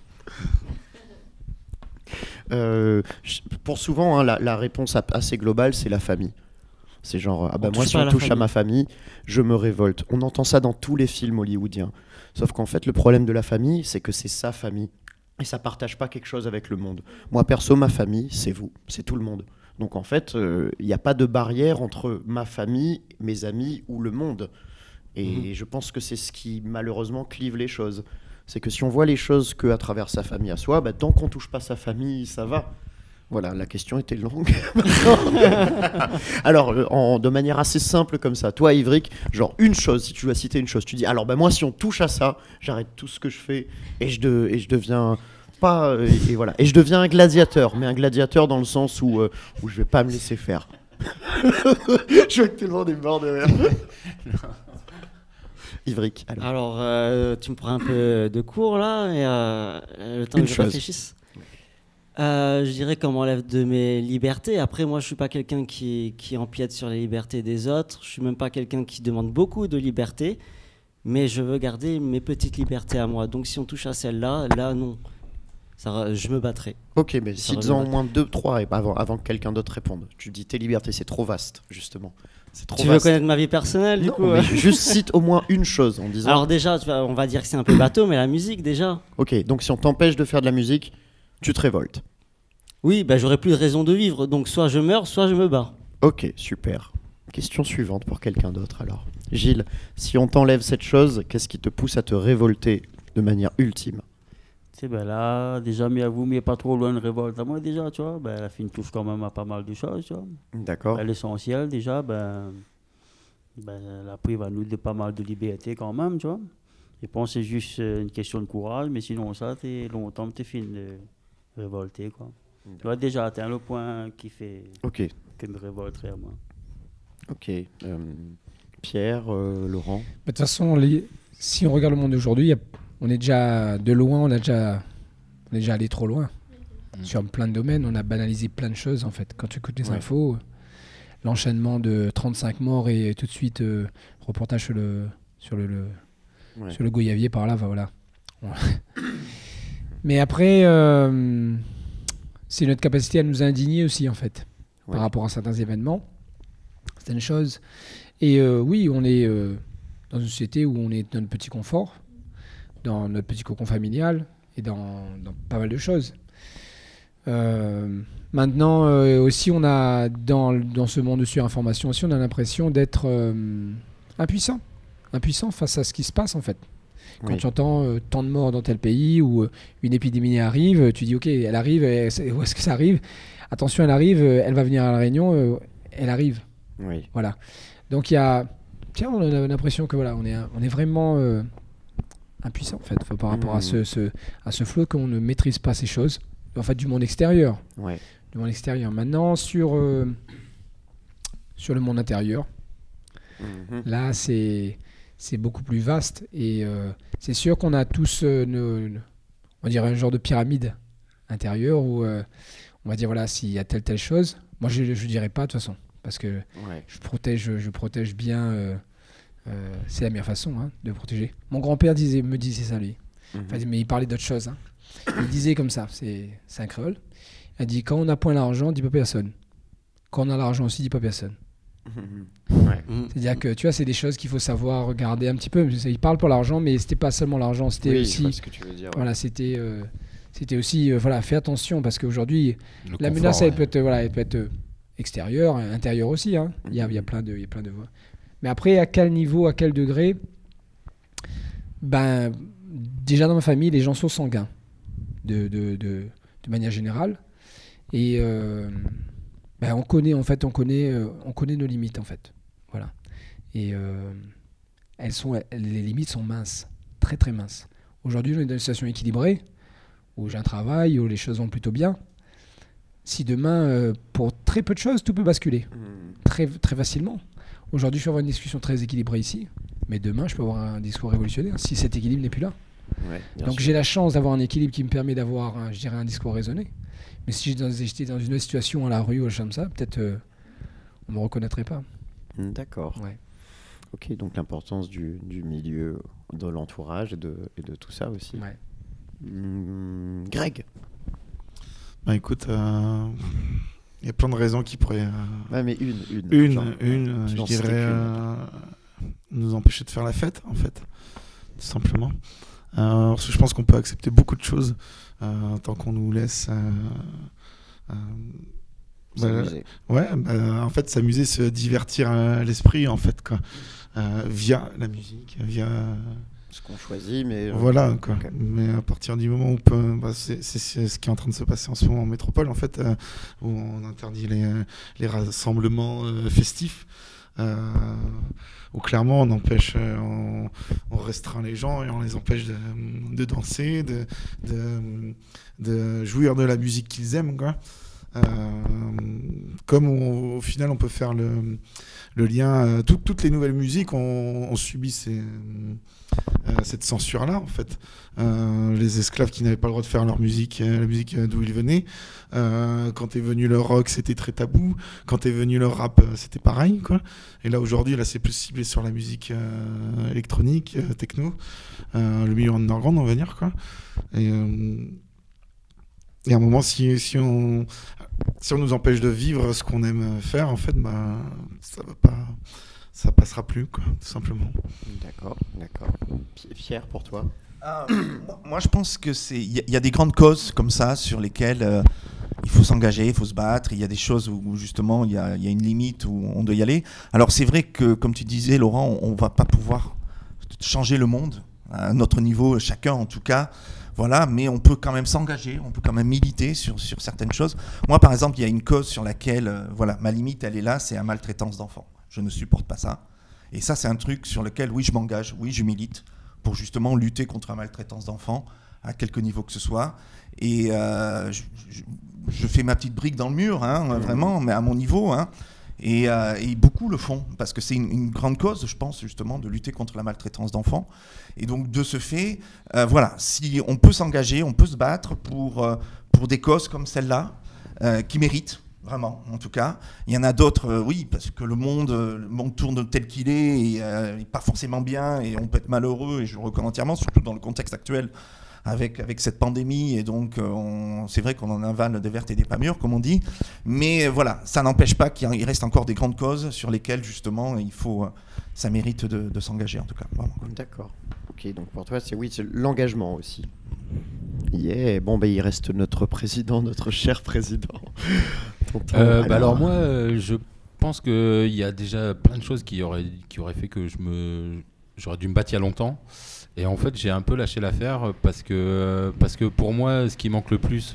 Pour souvent, hein, la réponse assez globale, c'est la famille. C'est genre, ah bah On moi, touche si pas à on la touche à famille. ma famille, je me révolte. On entend ça dans tous les films hollywoodiens. Sauf qu'en fait, le problème de la famille, c'est que c'est sa famille. Et ça partage pas quelque chose avec le monde. Moi, perso, ma famille, c'est vous, c'est tout le monde. Donc en fait, il n'y a pas de barrière entre ma famille, mes amis ou le monde. Et je pense que c'est ce qui, malheureusement, clive les choses. C'est que si on voit les choses qu'à travers sa famille à soi, bah, tant qu'on touche pas sa famille, ça va. Voilà, la question était longue. Alors, de manière assez simple comme ça, toi, Ivric, genre une chose, si tu dois citer une chose, tu dis, alors bah, moi, si on touche à ça, j'arrête tout ce que je fais et je deviens pas... et voilà. Et je deviens un gladiateur, mais un gladiateur dans le sens où je vais pas me laisser faire. Je vois que tout le monde est mort de rire. Ivric, alors. Alors, tu me prends un peu de cours là, et le temps Une que je chose. réfléchisse. Je dirais qu'on m'enlève de mes libertés. Après, moi, je suis pas quelqu'un qui empiète sur les libertés des autres. Je suis même pas quelqu'un qui demande beaucoup de liberté, mais je veux garder mes petites libertés à moi. Donc, si on touche à celle-là, là, non. Je me battrai. Ok, mais Ça cites-en au revient moins 2, 3 avant que quelqu'un d'autre réponde. Tu dis tes libertés, c'est trop vaste, justement. C'est trop Tu veux vaste. connaître ma vie personnelle, du Non, coup mais juste cite au moins une chose en disant. Alors déjà, on va dire que c'est un peu bateau, mais la musique déjà. Ok, donc si on t'empêche de faire de la musique, tu te révoltes. Oui, bah, j'aurais plus de raison de vivre. Donc soit je meurs, soit je me bats. Ok, super. Question suivante pour quelqu'un d'autre alors. Gilles, si on t'enlève cette chose, qu'est-ce qui te pousse à te révolter de manière ultime? Tu sais, ben là, déjà, mais à vous, mais pas trop loin de révolte à moi, déjà, tu vois. Ben, la film touche quand même à pas mal de choses, tu vois. D'accord. Ben, l'essentiel, déjà, la prive à nous de pas mal de liberté quand même, tu vois. Je pense que c'est juste une question de courage, mais sinon, ça, longtemps, t'es fini de révolter, quoi. Tu vois, déjà atteint le point qui fait Ok, que me révolterait à moi. ok. Pierre, Laurent. De toute façon, si on regarde le monde d'aujourd'hui, on est déjà de loin, on est déjà allé trop loin. Sur plein de domaines, on a banalisé plein de choses en fait. Quand tu écoutes les infos, l'enchaînement de 35 morts et tout de suite reportage sur le Goyavier par là, voilà. Mais après, c'est notre capacité à nous indigner aussi en fait par rapport à certains événements, certaines choses. Et oui, on est dans une société où on est dans notre petit confort, dans notre petit cocon familial et dans pas mal de choses. Maintenant aussi, on a dans ce monde de surinformation aussi, on a l'impression d'être impuissant face à ce qui se passe en fait. Quand tu entends tant de morts dans tel pays ou une épidémie arrive, tu dis ok, elle arrive, où est-ce que ça arrive? Attention, elle arrive, elle va venir à la Réunion, elle arrive. Oui. Voilà. Donc on a l'impression que voilà, on est vraiment impuissant en fait par rapport à ce flot qu'on ne maîtrise pas ces choses. En fait, du monde extérieur. Ouais. Du monde extérieur. Maintenant, sur le monde intérieur, là, c'est beaucoup plus vaste. Et c'est sûr qu'on a tous, on va dire, un genre de pyramide intérieure où on va dire, voilà, s'il y a telle chose, moi, je ne dirais pas de toute façon. Parce que je protège bien. C'est la meilleure façon de protéger. Mon grand-père me disait ça, lui. Enfin, mais il parlait d'autre chose. Il disait comme ça, c'est un créole. Il a dit, quand on n'a point l'argent, dis pas personne. Quand on a l'argent aussi, dis pas personne. C'est-à-dire que tu vois, c'est des choses qu'il faut savoir regarder un petit peu. Il parle pour l'argent, mais c'était pas seulement l'argent, c'était aussi. Je vois ce que tu veux dire. Voilà, c'était aussi, fais attention parce qu'aujourd'hui, la confort, menace, elle peut être extérieure, intérieure aussi. Il y a plein de voies. Mais après, à quel niveau, à quel degré? Ben, déjà dans ma famille, les gens sont sanguins. De manière générale, et on connaît nos limites en fait, voilà, et les limites sont minces, très très minces. Aujourd'hui, on est dans une situation équilibrée où j'ai un travail, où les choses vont plutôt bien. Si demain, pour très peu de choses, tout peut basculer très très facilement. Aujourd'hui, je peux avoir une discussion très équilibrée ici, mais demain, je peux avoir un discours révolutionnaire si cet équilibre n'est plus là. Donc j'ai la chance d'avoir un équilibre qui me permet d'avoir un discours raisonné. Mais si j'étais dans une autre situation à la rue ou comme ça, peut-être on ne me reconnaîtrait pas. D'accord. Ouais. Ok, donc l'importance du milieu, de l'entourage et de tout ça aussi. Ouais. Greg. Bah écoute, Il y a plein de raisons qui pourraient. Ouais, mais une. Je j'en dirais, citais qu'une. nous empêcher de faire la fête, en fait, tout simplement. Parce que je pense qu'on peut accepter beaucoup de choses tant qu'on nous laisse. S'amuser. En fait, s'amuser, se divertir l'esprit, en fait, quoi. Via la musique, via. Ce qu'on choisit, mais... Voilà, quoi. Ok. Mais à partir du moment où c'est ce qui est en train de se passer en ce moment en métropole, en fait, où on interdit les rassemblements festifs, où clairement on empêche, on restreint les gens et on les empêche de danser, de jouir de la musique qu'ils aiment, quoi. Comme au final on peut faire le lien, toutes les nouvelles musiques ont subi cette censure-là, en fait. Les esclaves qui n'avaient pas le droit de faire leur musique, la musique d'où ils venaient. Quand est venu le rock, c'était très tabou. Quand est venu le rap, c'était pareil, quoi. Et là, aujourd'hui, là, c'est plus ciblé sur la musique électronique, techno, le milieu underground, on va dire, quoi. Et à un moment, si on nous empêche de vivre ce qu'on aime faire, en fait, ça passera plus, quoi, tout simplement. D'accord. Pierre, pour toi? Moi, je pense que il y a des grandes causes comme ça sur lesquelles il faut s'engager, il faut se battre. Il y a des choses où justement il y a une limite où on doit y aller. Alors c'est vrai que, comme tu disais, Laurent, on va pas pouvoir changer le monde à notre niveau, chacun en tout cas. Voilà, mais on peut quand même s'engager, on peut quand même militer sur certaines choses. Moi, par exemple, il y a une cause sur laquelle, ma limite, elle est là, c'est la maltraitance d'enfants. Je ne supporte pas ça. Et ça, c'est un truc sur lequel, oui, je m'engage, oui, je milite pour justement lutter contre la maltraitance d'enfants, à quelque niveau que ce soit. Et je fais ma petite brique dans le mur, vraiment, mais à mon niveau. Et beaucoup le font, parce que c'est une grande cause, je pense, justement, de lutter contre la maltraitance d'enfants. Et donc, de ce fait, si on peut s'engager, on peut se battre pour des causes comme celle-là, qui méritent, vraiment, en tout cas. Il y en a d'autres, oui, parce que le monde tourne tel qu'il est, et pas forcément bien, et on peut être malheureux, et je le reconnais entièrement, surtout dans le contexte actuel, avec cette pandémie, et donc c'est vrai qu'on en avale des vertes et des pas mûres, comme on dit, mais voilà, ça n'empêche pas qu'il reste encore des grandes causes sur lesquelles justement ça mérite de s'engager, en tout cas. Vraiment. D'accord. Ok, donc pour toi, c'est l'engagement aussi. Bon, il reste notre président, notre cher président. Alors moi, je pense qu'il y a déjà plein de choses qui auraient fait que j'aurais dû me battre il y a longtemps. Et en fait, j'ai un peu lâché l'affaire parce que pour moi, ce qui manque le plus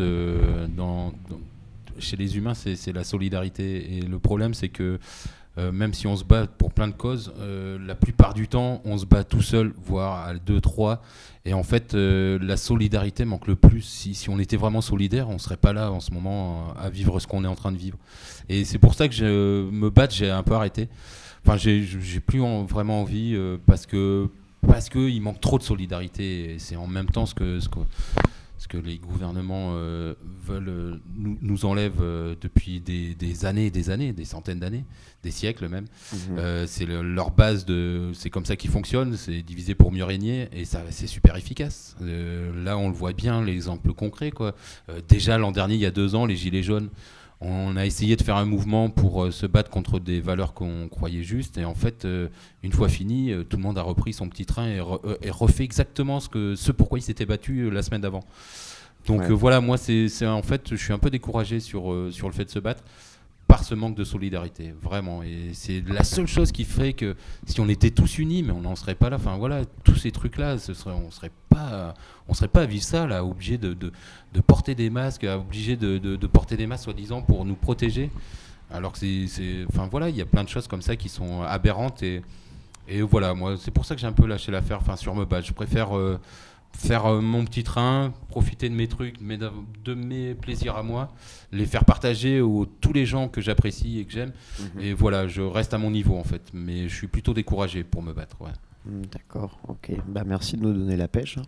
chez les humains, c'est la solidarité. Et le problème, c'est que même si on se bat pour plein de causes, la plupart du temps, on se bat tout seul, voire à 2, 3. Et en fait, la solidarité manque le plus. Si on était vraiment solidaire, on ne serait pas là en ce moment à vivre ce qu'on est en train de vivre. Et c'est pour ça que me battre, j'ai un peu arrêté. Enfin, j'ai plus vraiment envie parce qu'il manque trop de solidarité. Et c'est en même temps ce que les gouvernements veulent nous enlèvent depuis des années et des années, des centaines d'années, des siècles même. C'est leur base c'est comme ça qu'ils fonctionnent, c'est diviser pour mieux régner, et ça, c'est super efficace. Là, on le voit bien, l'exemple concret, quoi. Déjà l'an dernier, il y a 2 ans, les Gilets jaunes, on a essayé de faire un mouvement pour se battre contre des valeurs qu'on croyait justes, et en fait, une fois fini, tout le monde a repris son petit train et refait exactement ce pourquoi il s'était battu la semaine d'avant. Donc voilà, moi, c'est en fait, je suis un peu découragé sur le fait de se battre par ce manque de solidarité, vraiment. Et c'est la seule chose qui ferait que si on était tous unis, mais on n'en serait pas là. Enfin voilà, tous ces trucs-là, on serait pas à vivre ça, là, obligé de porter des masques, obligé de porter des masques soi-disant pour nous protéger. Alors que enfin voilà, il y a plein de choses comme ça qui sont aberrantes, et voilà, moi, c'est pour ça que j'ai un peu lâché l'affaire. Enfin, sur me battre, je préfère faire mon petit train, profiter de mes trucs, de mes plaisirs à moi, les faire partager tous les gens que j'apprécie et que j'aime. Et voilà, je reste à mon niveau en fait, mais je suis plutôt découragé pour me battre. Ouais. D'accord, ok. Merci de nous donner la pêche.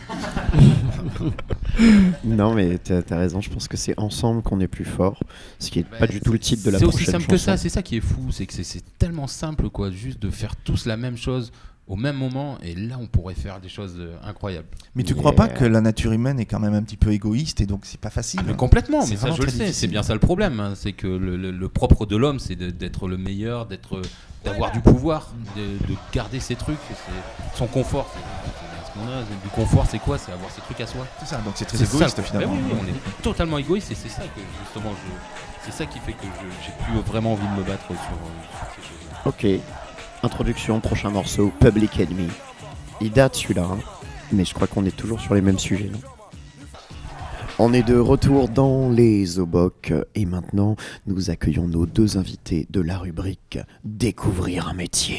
Non, mais t'as raison, je pense que c'est ensemble qu'on est plus fort, ce qui n'est pas du tout le titre de la prochaine chanson. C'est aussi simple que ça, c'est ça qui est fou, c'est que c'est tellement simple, quoi, juste de faire tous la même chose au même moment, et là on pourrait faire des choses incroyables. Mais tu crois pas que la nature humaine est quand même un petit peu égoïste et donc c'est pas facile? Mais complètement, C'est mais ça vraiment je le très sais, difficile. c'est bien ça le problème, hein, c'est que le propre de l'homme c'est d'être le meilleur, d'avoir du pouvoir, de garder ses trucs, son confort. Ce qu'on a, du confort c'est quoi? C'est avoir ses trucs à soi. C'est ça, donc c'est très C'est égoïste ça, finalement. oui, on est totalement égoïste et c'est ça que justement c'est ça qui fait que j'ai plus vraiment envie de me battre sur ces choses-là. Ok, introduction, prochain morceau, Public Enemy. Il date celui-là, hein, mais je crois qu'on est toujours sur les mêmes sujets, non? On est de retour dans les Oboc et maintenant nous accueillons nos deux invités de la rubrique Découvrir un métier.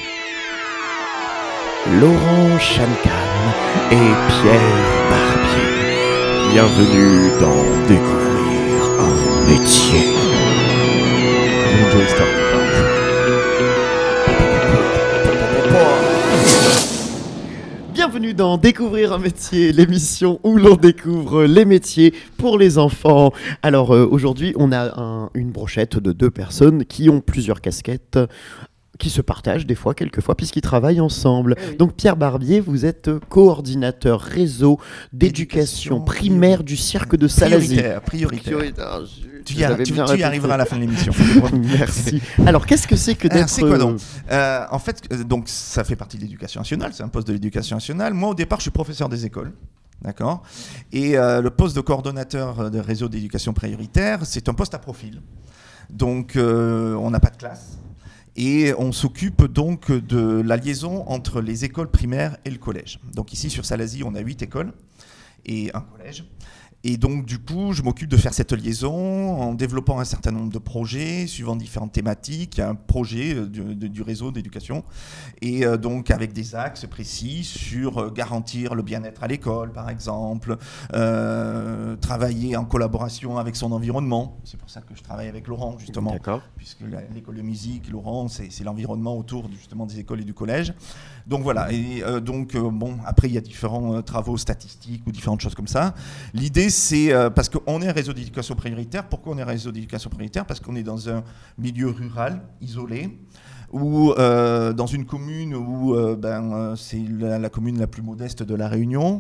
Laurent Chancam et Pierre Barbier. Bienvenue dans Découvrir un métier. Enjoy Starting. Bienvenue dans Découvrir un métier, l'émission où l'on découvre les métiers pour les enfants. Alors aujourd'hui, on a une brochette de deux personnes qui ont plusieurs casquettes, qui se partagent des fois, quelquefois, puisqu'ils travaillent ensemble. Eh oui. Donc Pierre Barbier, vous êtes coordinateur réseau d'éducation primaire du cirque de Salazie. Prioritaire. Tu y J'avais bien répété. arriveras à la fin de l'émission. Merci. Alors qu'est-ce que c'est que d'être... C'est quoi donc En fait, donc ça fait partie de l'éducation nationale, c'est un poste de l'éducation nationale. Moi, au départ, je suis professeur des écoles. D'accord. Et le poste de coordonnateur de réseau d'éducation prioritaire, c'est un poste à profil. Donc, on n'a pas de classe. Et on s'occupe donc de la liaison entre les écoles primaires et le collège. Donc ici, sur Salazie, on a 8 écoles et un collège. Et donc, du coup, je m'occupe de faire cette liaison en développant un certain nombre de projets, suivant différentes thématiques. Il y a un projet du réseau d'éducation. Et donc, avec des axes précis sur garantir le bien-être à l'école, par exemple, travailler en collaboration avec son environnement. C'est pour ça que je travaille avec Laurent, justement. D'accord. Puisque l'école de musique, Laurent, c'est l'environnement autour justement des écoles et du collège. Donc voilà, et bon, après il y a différents travaux statistiques ou différentes choses comme ça. L'idée c'est, parce qu'on est un réseau d'éducation prioritaire, pourquoi on est un réseau d'éducation prioritaire? Parce qu'on est dans un milieu rural, isolé, ou dans une commune où c'est la commune la plus modeste de La Réunion.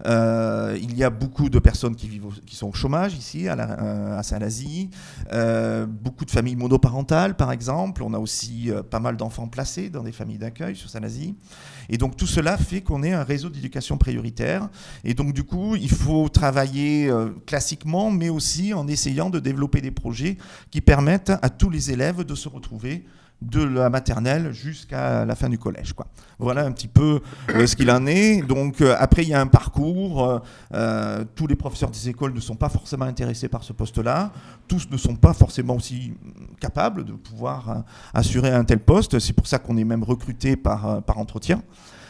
Il y a beaucoup de personnes qui sont au chômage ici, à Salazie. Beaucoup de familles monoparentales, par exemple. On a aussi pas mal d'enfants placés dans des familles d'accueil sur Salazie. Et donc tout cela fait qu'on est un réseau d'éducation prioritaire. Et donc du coup, il faut travailler classiquement, mais aussi en essayant de développer des projets qui permettent à tous les élèves de se retrouver de la maternelle jusqu'à la fin du collège, quoi. Voilà un petit peu ce qu'il en est. Donc après, il y a un parcours. Tous les professeurs des écoles ne sont pas forcément intéressés par ce poste-là. Tous ne sont pas forcément aussi capables de pouvoir assurer un tel poste. C'est pour ça qu'on est même recruté par entretien.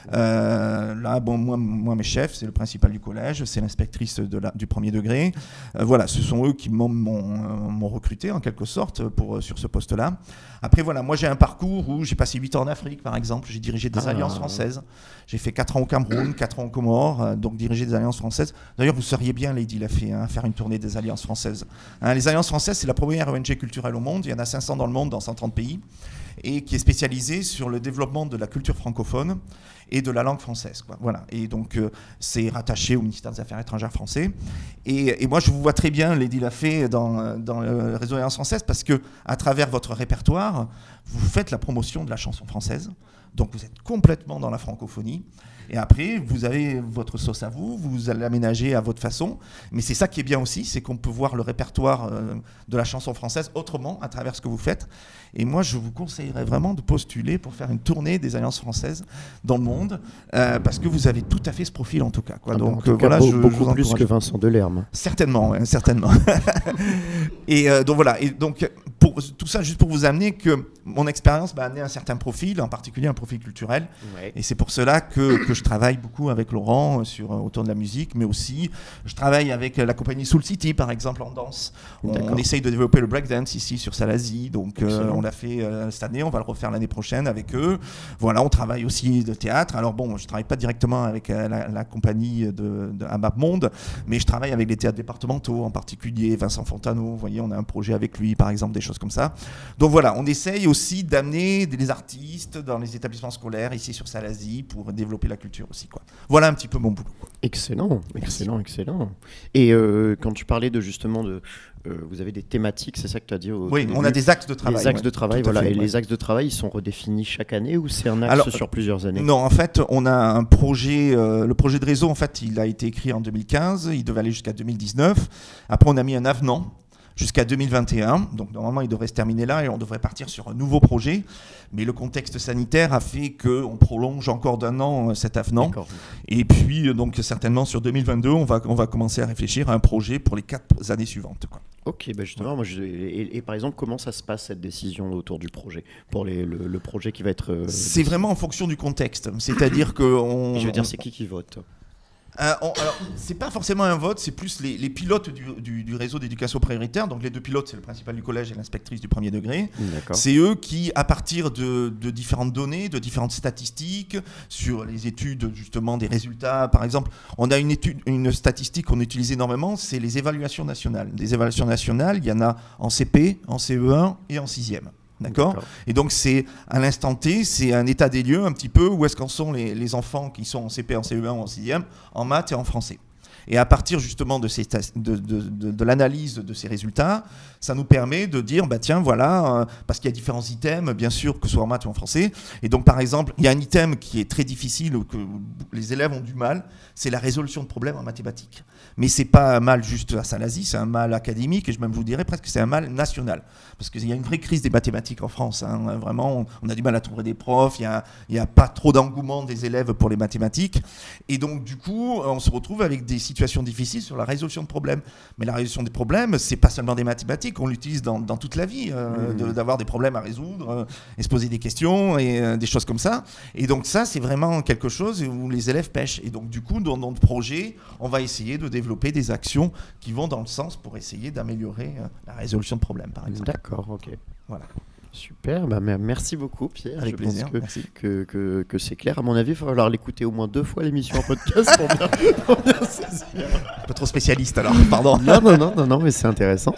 Là, bon, moi, mes chefs, c'est le principal du collège, c'est l'inspectrice du premier degré. Voilà, ce sont eux qui m'ont recruté en quelque sorte sur ce poste-là. Après, voilà, moi j'ai un parcours où j'ai passé 8 ans en Afrique, par exemple. J'ai dirigé des alliances françaises. J'ai fait 4 ans au Cameroun, 4 ans aux Comores, donc diriger des alliances françaises. D'ailleurs, vous seriez bien, Lady Lafay, faire une tournée des alliances françaises. Les alliances françaises, c'est la première ONG culturelle au monde. Il y en a 500 dans le monde, dans 130 pays, et qui est spécialisée sur le développement de la culture francophone et de la langue française, quoi. Voilà. Et donc, c'est rattaché au ministère des Affaires étrangères français. Et moi, je vous vois très bien, Lady Lafay, dans le réseau Alliance française, parce que à travers votre répertoire, vous faites la promotion de la chanson française. Donc, vous êtes complètement dans la francophonie. Et après, vous avez votre sauce à vous allez l'aménager à votre façon. Mais c'est ça qui est bien aussi, c'est qu'on peut voir le répertoire de la chanson française autrement à travers ce que vous faites. Et moi, je vous conseillerais vraiment de postuler pour faire une tournée des alliances françaises dans le monde, parce que vous avez tout à fait ce profil en tout cas, quoi. Donc voilà, beaucoup plus que Vincent Delerme. Certainement, ouais, certainement. Et donc voilà. Et donc pour tout ça, juste pour vous amener que mon expérience m'a amené un certain profil, en particulier un profil culturel. Ouais. Et c'est pour cela que je travaille beaucoup avec Laurent autour de la musique, mais aussi je travaille avec la compagnie Soul City, par exemple, en danse. On essaye de développer le breakdance ici sur Salazie, donc on l'a fait cette année, on va le refaire l'année prochaine avec eux. Voilà, on travaille aussi de théâtre. Alors bon, je travaille pas directement avec la compagnie de AMAP Monde, mais je travaille avec les théâtres départementaux, en particulier Vincent Fontano. Vous voyez, on a un projet avec lui, par exemple, des choses choses comme ça. Donc voilà, on essaye aussi d'amener des artistes dans les établissements scolaires ici sur Salazie pour développer la culture aussi, quoi. Voilà un petit peu mon boulot, quoi. Excellent, excellent. Et quand tu parlais de justement de... vous avez des thématiques, c'est ça que tu as dit au Oui, tout on a début. des axes de travail. Les axes ouais. de travail, Tout à voilà. fait, Et ouais. les axes de travail, ils sont redéfinis chaque année ou c'est un axe Alors, sur plusieurs années? Non, en fait, on a un projet, le projet de réseau, en fait, il a été écrit en 2015, il devait aller jusqu'à 2019. Après, on a mis un avenant jusqu'à 2021. Donc, normalement, il devrait se terminer là et on devrait partir sur un nouveau projet. Mais le contexte sanitaire a fait qu'on prolonge encore d'1 an cet avenant. D'accord. Et puis, donc, certainement, sur 2022, on va commencer à réfléchir à un projet pour les 4 années suivantes, quoi. Ok, bah justement, moi, et par exemple, comment ça se passe cette décision autour du projet pour le projet qui va être C'est vraiment en fonction du contexte. C'est-à-dire que je veux dire, c'est qui vote? alors, c'est pas forcément un vote, c'est plus les pilotes du réseau d'éducation prioritaire. Donc les 2 pilotes, c'est le principal du collège et l'inspectrice du premier degré. D'accord. C'est eux qui, à partir de différentes données, de différentes statistiques, sur les études justement des résultats, par exemple, on a une statistique qu'on utilise énormément, c'est les évaluations nationales. Des évaluations nationales, il y en a en CP, en CE1 et en 6e. D'accord. Et donc, c'est à l'instant T, c'est un état des lieux un petit peu où est-ce qu'en sont les enfants qui sont en CP, en CE1 ou en 6e, en maths et en français. Et à partir justement de l'analyse de ces résultats, ça nous permet de dire, bah tiens, voilà, parce qu'il y a différents items, bien sûr, que ce soit en maths ou en français. Et donc, par exemple, il y a un item qui est très difficile, ou que les élèves ont du mal, c'est la résolution de problèmes en mathématiques. Mais c'est pas un mal juste à Salazie, c'est un mal académique, et je même vous dirais presque que c'est un mal national. Parce qu'il y a une vraie crise des mathématiques en France. Hein. Vraiment, on a du mal à trouver des profs, il n'y a pas trop d'engouement des élèves pour les mathématiques. Et donc, du coup, on se retrouve avec des situations difficiles sur la résolution de problèmes. Mais la résolution des problèmes, c'est pas seulement des mathématiques, on l'utilise dans toute la vie, d'avoir des problèmes à résoudre, et se poser des questions, et des choses comme ça. Et donc ça, c'est vraiment quelque chose où les élèves pêchent. Et donc, du coup, dans notre projet, on va essayer de développer des actions qui vont dans le sens pour essayer d'améliorer la résolution de problèmes, par exemple. D'accord, ok. Voilà. Super, bah merci beaucoup Pierre. Avec plaisir, pense merci. que c'est clair. À mon avis, il va falloir l'écouter au moins 2 fois l'émission en podcast pour bien saisir. Un peu trop spécialiste alors, pardon. Non, mais c'est intéressant.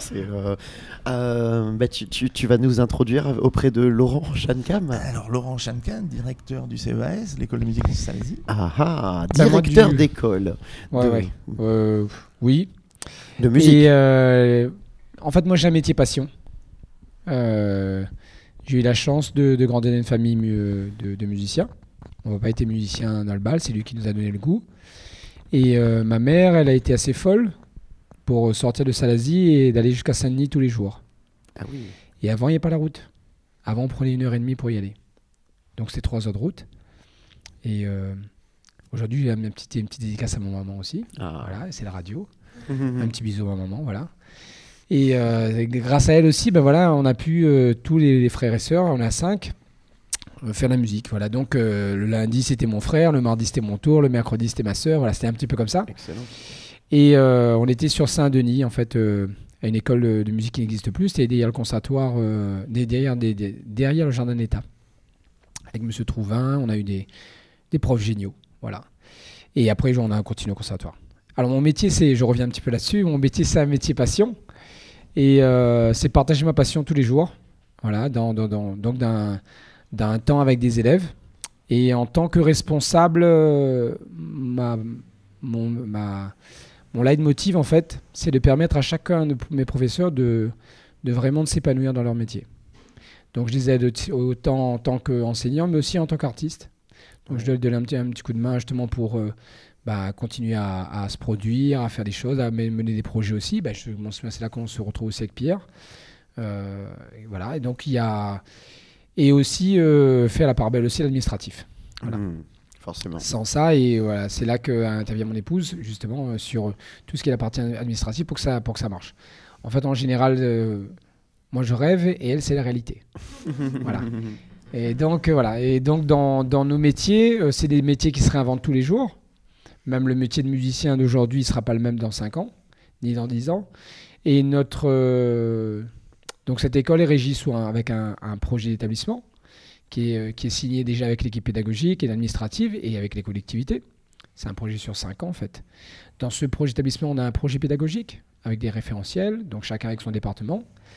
Tu vas nous introduire auprès de Laurent Chancam. Alors, Laurent Chancam, directeur du CEAS, l'école de musique de Salazie. Ah, Bah, moi, directeur d'école. Ouais. Oui. De musique. Et en fait, moi, j'ai un métier passion. J'ai eu la chance de grandir dans une famille de musiciens. On n'a pas été musicien dans le bal, c'est lui qui nous a donné le goût. Et ma mère, elle a été assez folle pour sortir de Salazie et d'aller jusqu'à Saint-Denis tous les jours. Ah oui. Et avant, il n'y a pas la route. Avant, on prenait 1h30 pour y aller. Donc, c'était 3 heures de route. Et aujourd'hui, j'ai une petite dédicace à mon maman aussi. Ah. Voilà, c'est la radio. Un petit bisou à maman, voilà. Et grâce à elle aussi, ben voilà, on a pu, tous les frères et sœurs, on est à 5, faire la musique. Voilà. Donc le lundi, c'était mon frère, le mardi, c'était mon tour, le mercredi, c'était ma sœur. Voilà, c'était un petit peu comme ça. Excellent. Et on était sur Saint-Denis, en fait, à une école de musique qui n'existe plus. C'était derrière le conservatoire, derrière le jardin d'État. Avec M. Trouvin, on a eu des profs géniaux. Voilà. Et après, on a continué au conservatoire. Alors mon métier, je reviens un petit peu là-dessus, mon métier, c'est un métier passion. Et c'est partager ma passion tous les jours, voilà, donc d'un temps avec des élèves. Et en tant que responsable, mon leitmotiv, en fait, c'est de permettre à chacun de mes professeurs de vraiment s'épanouir dans leur métier. Donc je les aide autant en tant qu'enseignant, mais aussi en tant qu'artiste. Donc je dois leur donner un petit coup de main justement pour continuer à se produire, à faire des choses, à mener des projets aussi. C'est là qu'on se retrouve aussi avec Pierre. Et voilà. Et donc il y a aussi faire la part belle aussi à l'administratif. Voilà. Forcément. Sans ça, et voilà, c'est là qu'intervient mon épouse justement sur tout ce qui est la partie administrative pour que ça marche. En fait, en général, moi je rêve et elle c'est la réalité. Voilà. Et donc voilà. Et donc dans nos métiers, c'est des métiers qui se réinventent tous les jours. Même le métier de musicien d'aujourd'hui ne sera pas le même dans 5 ans, ni dans 10 ans. Et donc cette école est régie avec un projet d'établissement qui est signé déjà avec l'équipe pédagogique et administrative et avec les collectivités. C'est un projet sur 5 ans en fait. Dans ce projet d'établissement, on a un projet pédagogique avec des référentiels, donc chacun avec son département.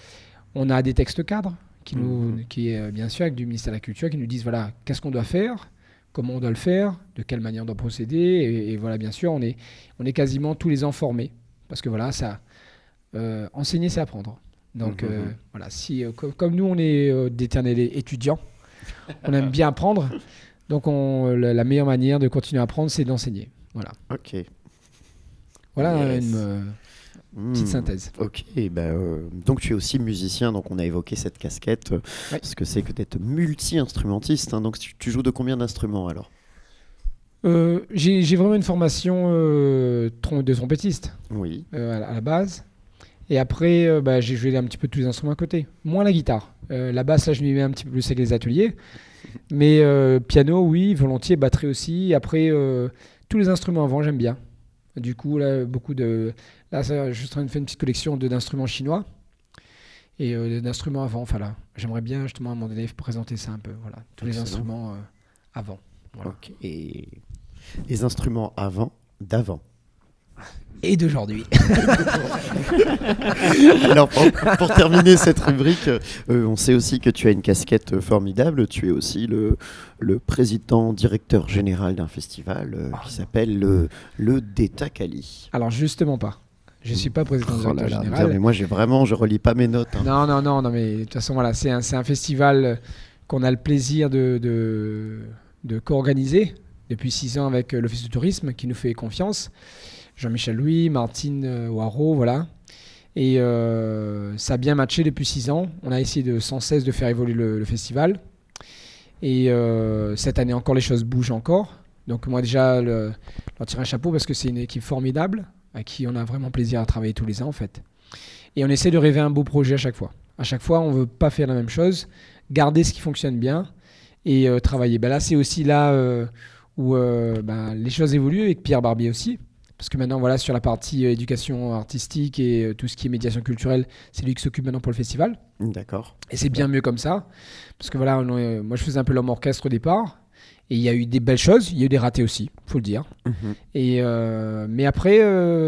On a des textes cadres qui est bien sûr avec du ministère de la Culture, qui nous disent voilà, qu'est-ce qu'on doit faire, comment on doit le faire, de quelle manière on doit procéder. Et voilà, bien sûr, on est quasiment tous les ans formés. Parce que voilà, enseigner, c'est apprendre. Donc voilà, si, comme nous, on est d'éternels étudiants, on aime bien apprendre. Donc la meilleure manière de continuer à apprendre, c'est d'enseigner. Voilà. Ok. Voilà une petite synthèse. Ok, donc tu es aussi musicien, donc on a évoqué cette casquette, ce que c'est que d'être multi-instrumentiste. Hein, donc tu joues de combien d'instruments alors ? J'ai vraiment une formation de trompettiste à la base. Et après, j'ai joué un petit peu tous les instruments à côté. Moins la guitare. La basse, là, je m'y mets un petit peu plus avec les ateliers. Mais piano, oui, volontiers, batterie aussi. Après, tous les instruments avant, j'aime bien. Du coup, là, Là, je suis en train de faire une petite collection d'instruments chinois. Et d'instruments avant. Enfin, là, j'aimerais bien, justement, à un moment donné, présenter ça un peu. Voilà, tous les instruments avant. Voilà. Ok. Et les instruments d'avant. Et d'aujourd'hui. Alors, pour terminer cette rubrique, on sait aussi que tu as une casquette formidable. Tu es aussi le président directeur général d'un festival qui s'appelle le Détacali. Alors, justement pas. Je ne suis pas président directeur général. Mais moi, je relis pas mes notes. Hein. Non, mais de toute façon, voilà, c'est un festival qu'on a le plaisir de co-organiser depuis 6 ans avec l'Office du tourisme qui nous fait confiance. Jean-Michel Louis, Martine Ouaro, voilà. Et ça a bien matché depuis 6 ans. On a essayé sans cesse de faire évoluer le festival. Et cette année encore, les choses bougent encore. Donc moi déjà, leur tirer un chapeau parce que c'est une équipe formidable à qui on a vraiment plaisir à travailler tous les ans en fait. Et on essaie de rêver un beau projet à chaque fois. À chaque fois, on ne veut pas faire la même chose, garder ce qui fonctionne bien et travailler. Là, c'est aussi là où les choses évoluent avec Pierre Barbier aussi. Parce que maintenant, voilà, sur la partie éducation artistique et tout ce qui est médiation culturelle, c'est lui qui s'occupe maintenant pour le festival. D'accord. Et c'est bien mieux comme ça. Parce que voilà, moi je faisais un peu l'homme orchestre au départ. Et il y a eu des belles choses, il y a eu des ratés aussi, il faut le dire. Et, mais après,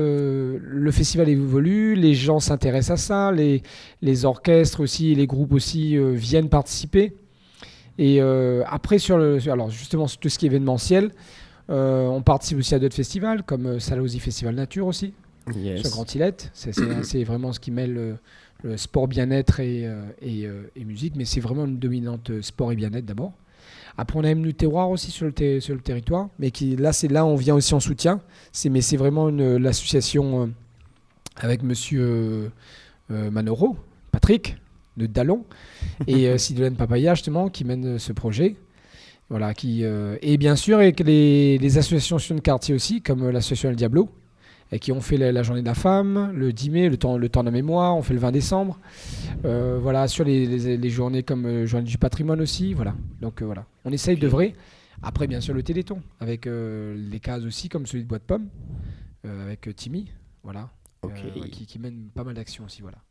le festival évolue, les gens s'intéressent à ça, les orchestres aussi, les groupes aussi viennent participer. Et après, alors justement, sur tout ce qui est événementiel, on participe aussi à d'autres festivals, comme Salauzy Festival Nature aussi, sur Grand Îlette. C'est vraiment ce qui mêle le sport bien-être et musique, mais c'est vraiment une dominante sport et bien-être d'abord. Après, on a même le terroir aussi sur le territoire, mais là, on vient aussi en soutien. Mais c'est vraiment l'association avec monsieur Manoro, Patrick, de Dallon, et Sidolène Papaya, justement, qui mène ce projet. Voilà, et bien sûr, avec les associations de quartier aussi, comme l'association El Diablo, et qui ont fait la journée de la femme, le 10 mai, le temps de la mémoire, on fait le 20 décembre. Voilà, sur les journées comme journée du patrimoine aussi. Voilà. Donc voilà, on essaye d'œuvrer. Après, bien sûr, le Téléthon, avec les cases aussi, comme celui de Bois de Pomme, avec Timmy, voilà, qui mène pas mal d'actions aussi. Voilà.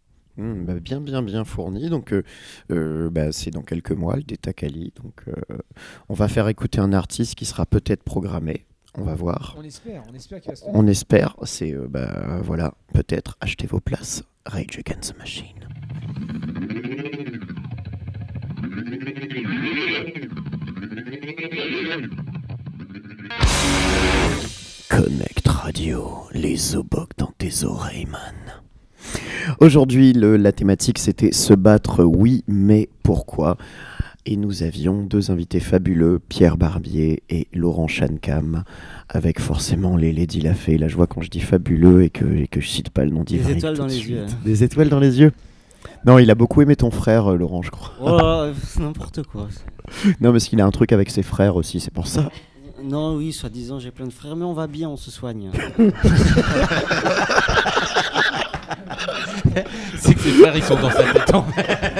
Bien fourni. Donc, c'est dans quelques mois, le Détacali. Donc, on va faire écouter un artiste qui sera peut-être programmé. On va voir. On espère qu'il va se faire. On espère. C'est, voilà, peut-être. Achetez vos places. Rage Against the Machine. Connect Radio, les obocs dans tes oreilles, man. Aujourd'hui, la thématique, c'était se battre, oui, mais pourquoi ? Et nous avions 2 invités fabuleux, Pierre Barbier et Laurent Chancam, avec forcément les Lady Lafay. Là, je vois quand je dis fabuleux et que je cite pas le nom d'Ivry. Des étoiles dans les yeux. Des étoiles dans les yeux ? Non, il a beaucoup aimé ton frère, Laurent, je crois. Oh, c'est n'importe quoi. Non, parce qu'il a un truc avec ses frères aussi, c'est pour ça. Non, oui, soi-disant, j'ai plein de frères, mais on va bien, on se soigne. C'est que ses frères, ils sont dans sa tête en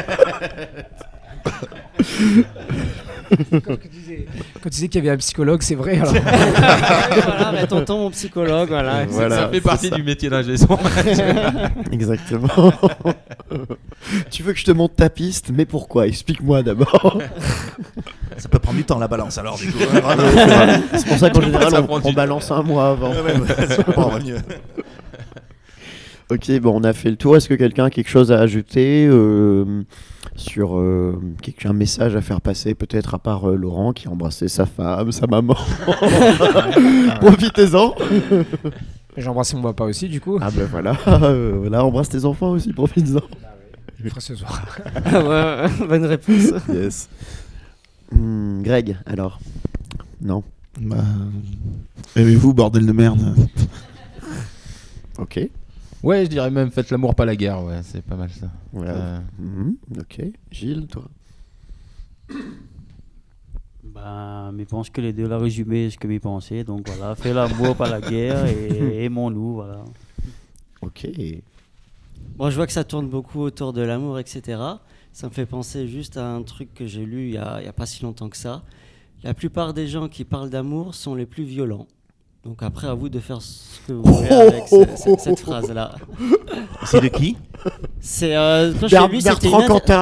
Quand tu disais qu'il y avait un psychologue, c'est vrai. Alors. Voilà, mais tonton, mon psychologue, voilà. Ça fait partie du métier d'ingé son. Exactement. Tu veux que je te monte ta piste, mais pourquoi ? Explique-moi d'abord. Ça peut prendre du temps la balance alors du coup. C'est pour ça qu'en général on balance un mois avant. C'est pas mieux. Ok, bon, on a fait le tour. Est-ce que quelqu'un a quelque chose à ajouter sur un message à faire passer, peut-être à part Laurent qui a embrassé sa femme, sa maman. Profitez-en. J'ai embrassé mon papa aussi, du coup. Ah ben voilà, voilà, embrasse tes enfants aussi, profites-en. Je le ferai ce soir. Ouais, bonne réponse. Yes. Greg, alors? Non. Bah, aimez-vous, bordel de merde. Ok. Ouais, je dirais même faites l'amour, pas la guerre. Ouais, c'est pas mal ça. Voilà. Ok. Gilles, toi? Ben, mais je pense que les deux l'ont résumé ce que je pensais. Donc voilà, fais l'amour, pas la guerre, et aimons-nous, voilà. Ok. Bon, je vois que ça tourne beaucoup autour de l'amour, etc. Ça me fait penser juste à un truc que j'ai lu il y a pas si longtemps que ça. La plupart des gens qui parlent d'amour sont les plus violents. Donc après, à vous de faire ce que vous voulez avec cette phrase-là. C'est de qui? C'est quand j'ai lu, c'était Bertrand Cantat.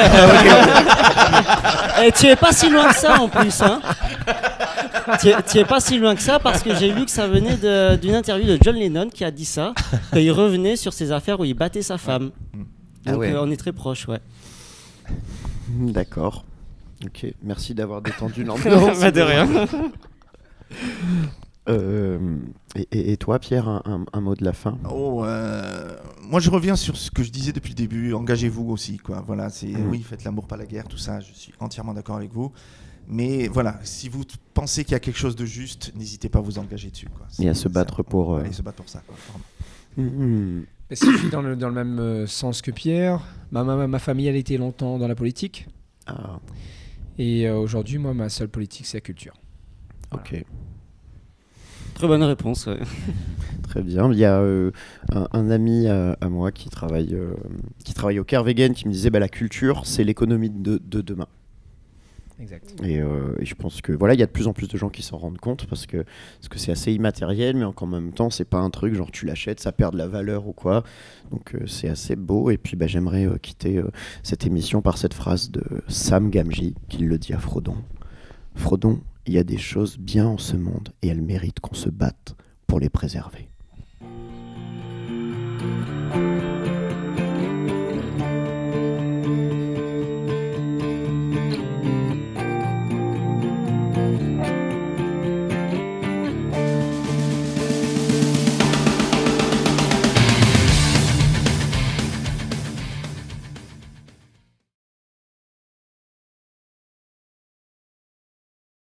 Et tu es pas si loin que ça en plus, hein. Tu es pas si loin que ça parce que j'ai lu que ça venait d'une interview de John Lennon qui a dit ça, qu'il revenait sur ses affaires où il battait sa femme. Ah Donc ouais. on est très proches, ouais. D'accord. Ok. Merci d'avoir détendu l'ambiance. Bah, de rien. Et toi, Pierre, un mot de la fin? Moi, je reviens sur ce que je disais depuis le début. Engagez-vous aussi, quoi. Voilà, oui, faites l'amour, pas la guerre, tout ça. Je suis entièrement d'accord avec vous. Mais voilà, si vous pensez qu'il y a quelque chose de juste, n'hésitez pas à vous engager dessus, quoi. Et à se battre pour. Et se battre pour ça, quoi. Et si je suis dans le même sens que Pierre, ma famille, elle était longtemps dans la politique. Ah, Et aujourd'hui, moi, ma seule politique, c'est la culture. ok. Très bonne réponse. Ouais. Très bien. Il y a un ami à moi qui travaille au Kervegen qui me disait la culture, c'est l'économie de demain. Exact. Et je pense que voilà, il y a de plus en plus de gens qui s'en rendent compte parce que c'est assez immatériel, mais en même temps, c'est pas un truc genre tu l'achètes, ça perd de la valeur ou quoi. Donc c'est assez beau. Et puis j'aimerais quitter cette émission par cette phrase de Sam Gamgee qui le dit à Frodon. Frodon, il y a des choses bien en ce monde et elles méritent qu'on se batte pour les préserver.